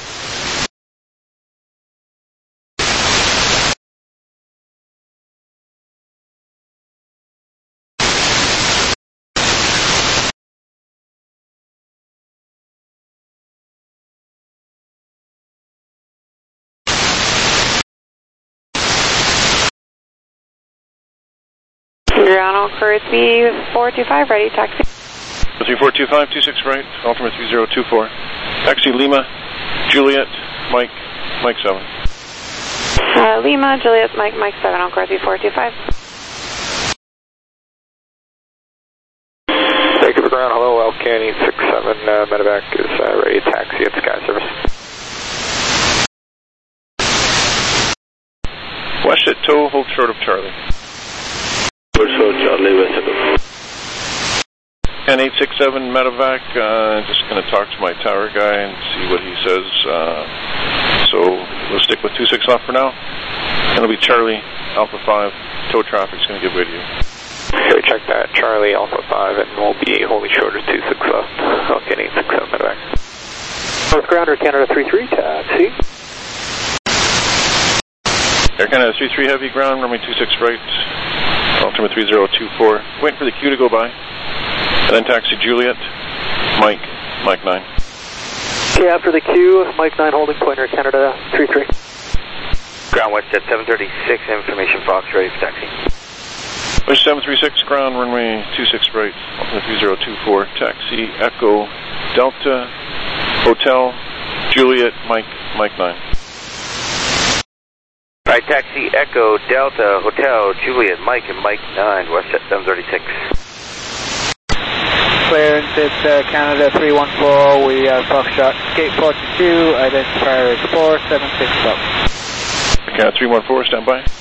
Speaker 14: Ground on three four two five, ready, taxi.
Speaker 5: three four two five, two six right, altimeter three zero two four. Taxi Lima, Juliet, Mike, Mike seven.
Speaker 14: Uh, Lima, Juliet, Mike, Mike seven, on three four two five.
Speaker 19: Thank you for ground, hello, L Canny six seven, uh, medevac is uh, ready to taxi at Sky Service.
Speaker 5: WestJet tow, hold short of Charlie.
Speaker 23: Also Charlie WestJet.
Speaker 5: N eight six seven medevac, uh, just going to talk to my tower guy and see what he says. Uh, so we'll stick with two six left for now. And it'll be Charlie, Alpha five, tow traffic's going to give way to you.
Speaker 19: Okay, check that, Charlie, Alpha five, and we'll be holding short of two six left. Okay, eight six seven medevac.
Speaker 24: North Grounder, Canada three three, taxi.
Speaker 5: Air Canada three three heavy ground, runway two six right, altimeter three zero two four. Waiting for the queue to go by. And then taxi Juliet, Mike, Mike nine.
Speaker 24: Okay, after the queue, Mike nine holding pointer, Canada three three.
Speaker 20: Ground WestJet seven thirty-six, information Fox, ready for taxi.
Speaker 5: Wish seven three six, ground runway two six right, altimeter three zero two four. Taxi Echo, Delta, Hotel, Juliet, Mike, Mike nine.
Speaker 20: All right, taxi Echo, Delta, Hotel, Juliet, Mike, and Mike nine, WestJet seven thirty-six.
Speaker 4: Clearance, it's uh, Canada three one four, we are Foxtrot, gate forty-two, identifier is four seven six up.
Speaker 5: Canada three one four, stand by.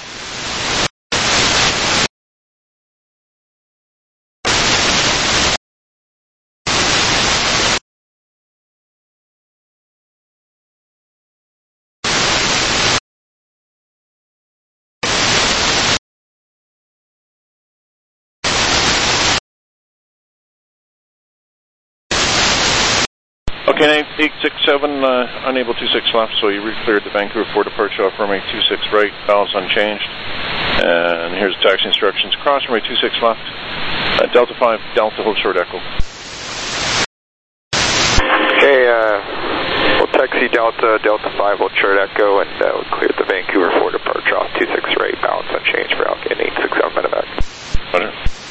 Speaker 5: Okay, eight six seven, uh, unable two six left, so you re-cleared the Vancouver for departure off runway two six right, balance unchanged. And here's the taxi instructions. Cross runway two six left, uh, Delta five, Delta, hold short echo.
Speaker 2: Okay, uh, we'll taxi Delta, Delta five, hold short echo, and uh, we'll clear the Vancouver for departure off two six right, balance unchanged for Alpha eight six seven medevac.
Speaker 5: Roger.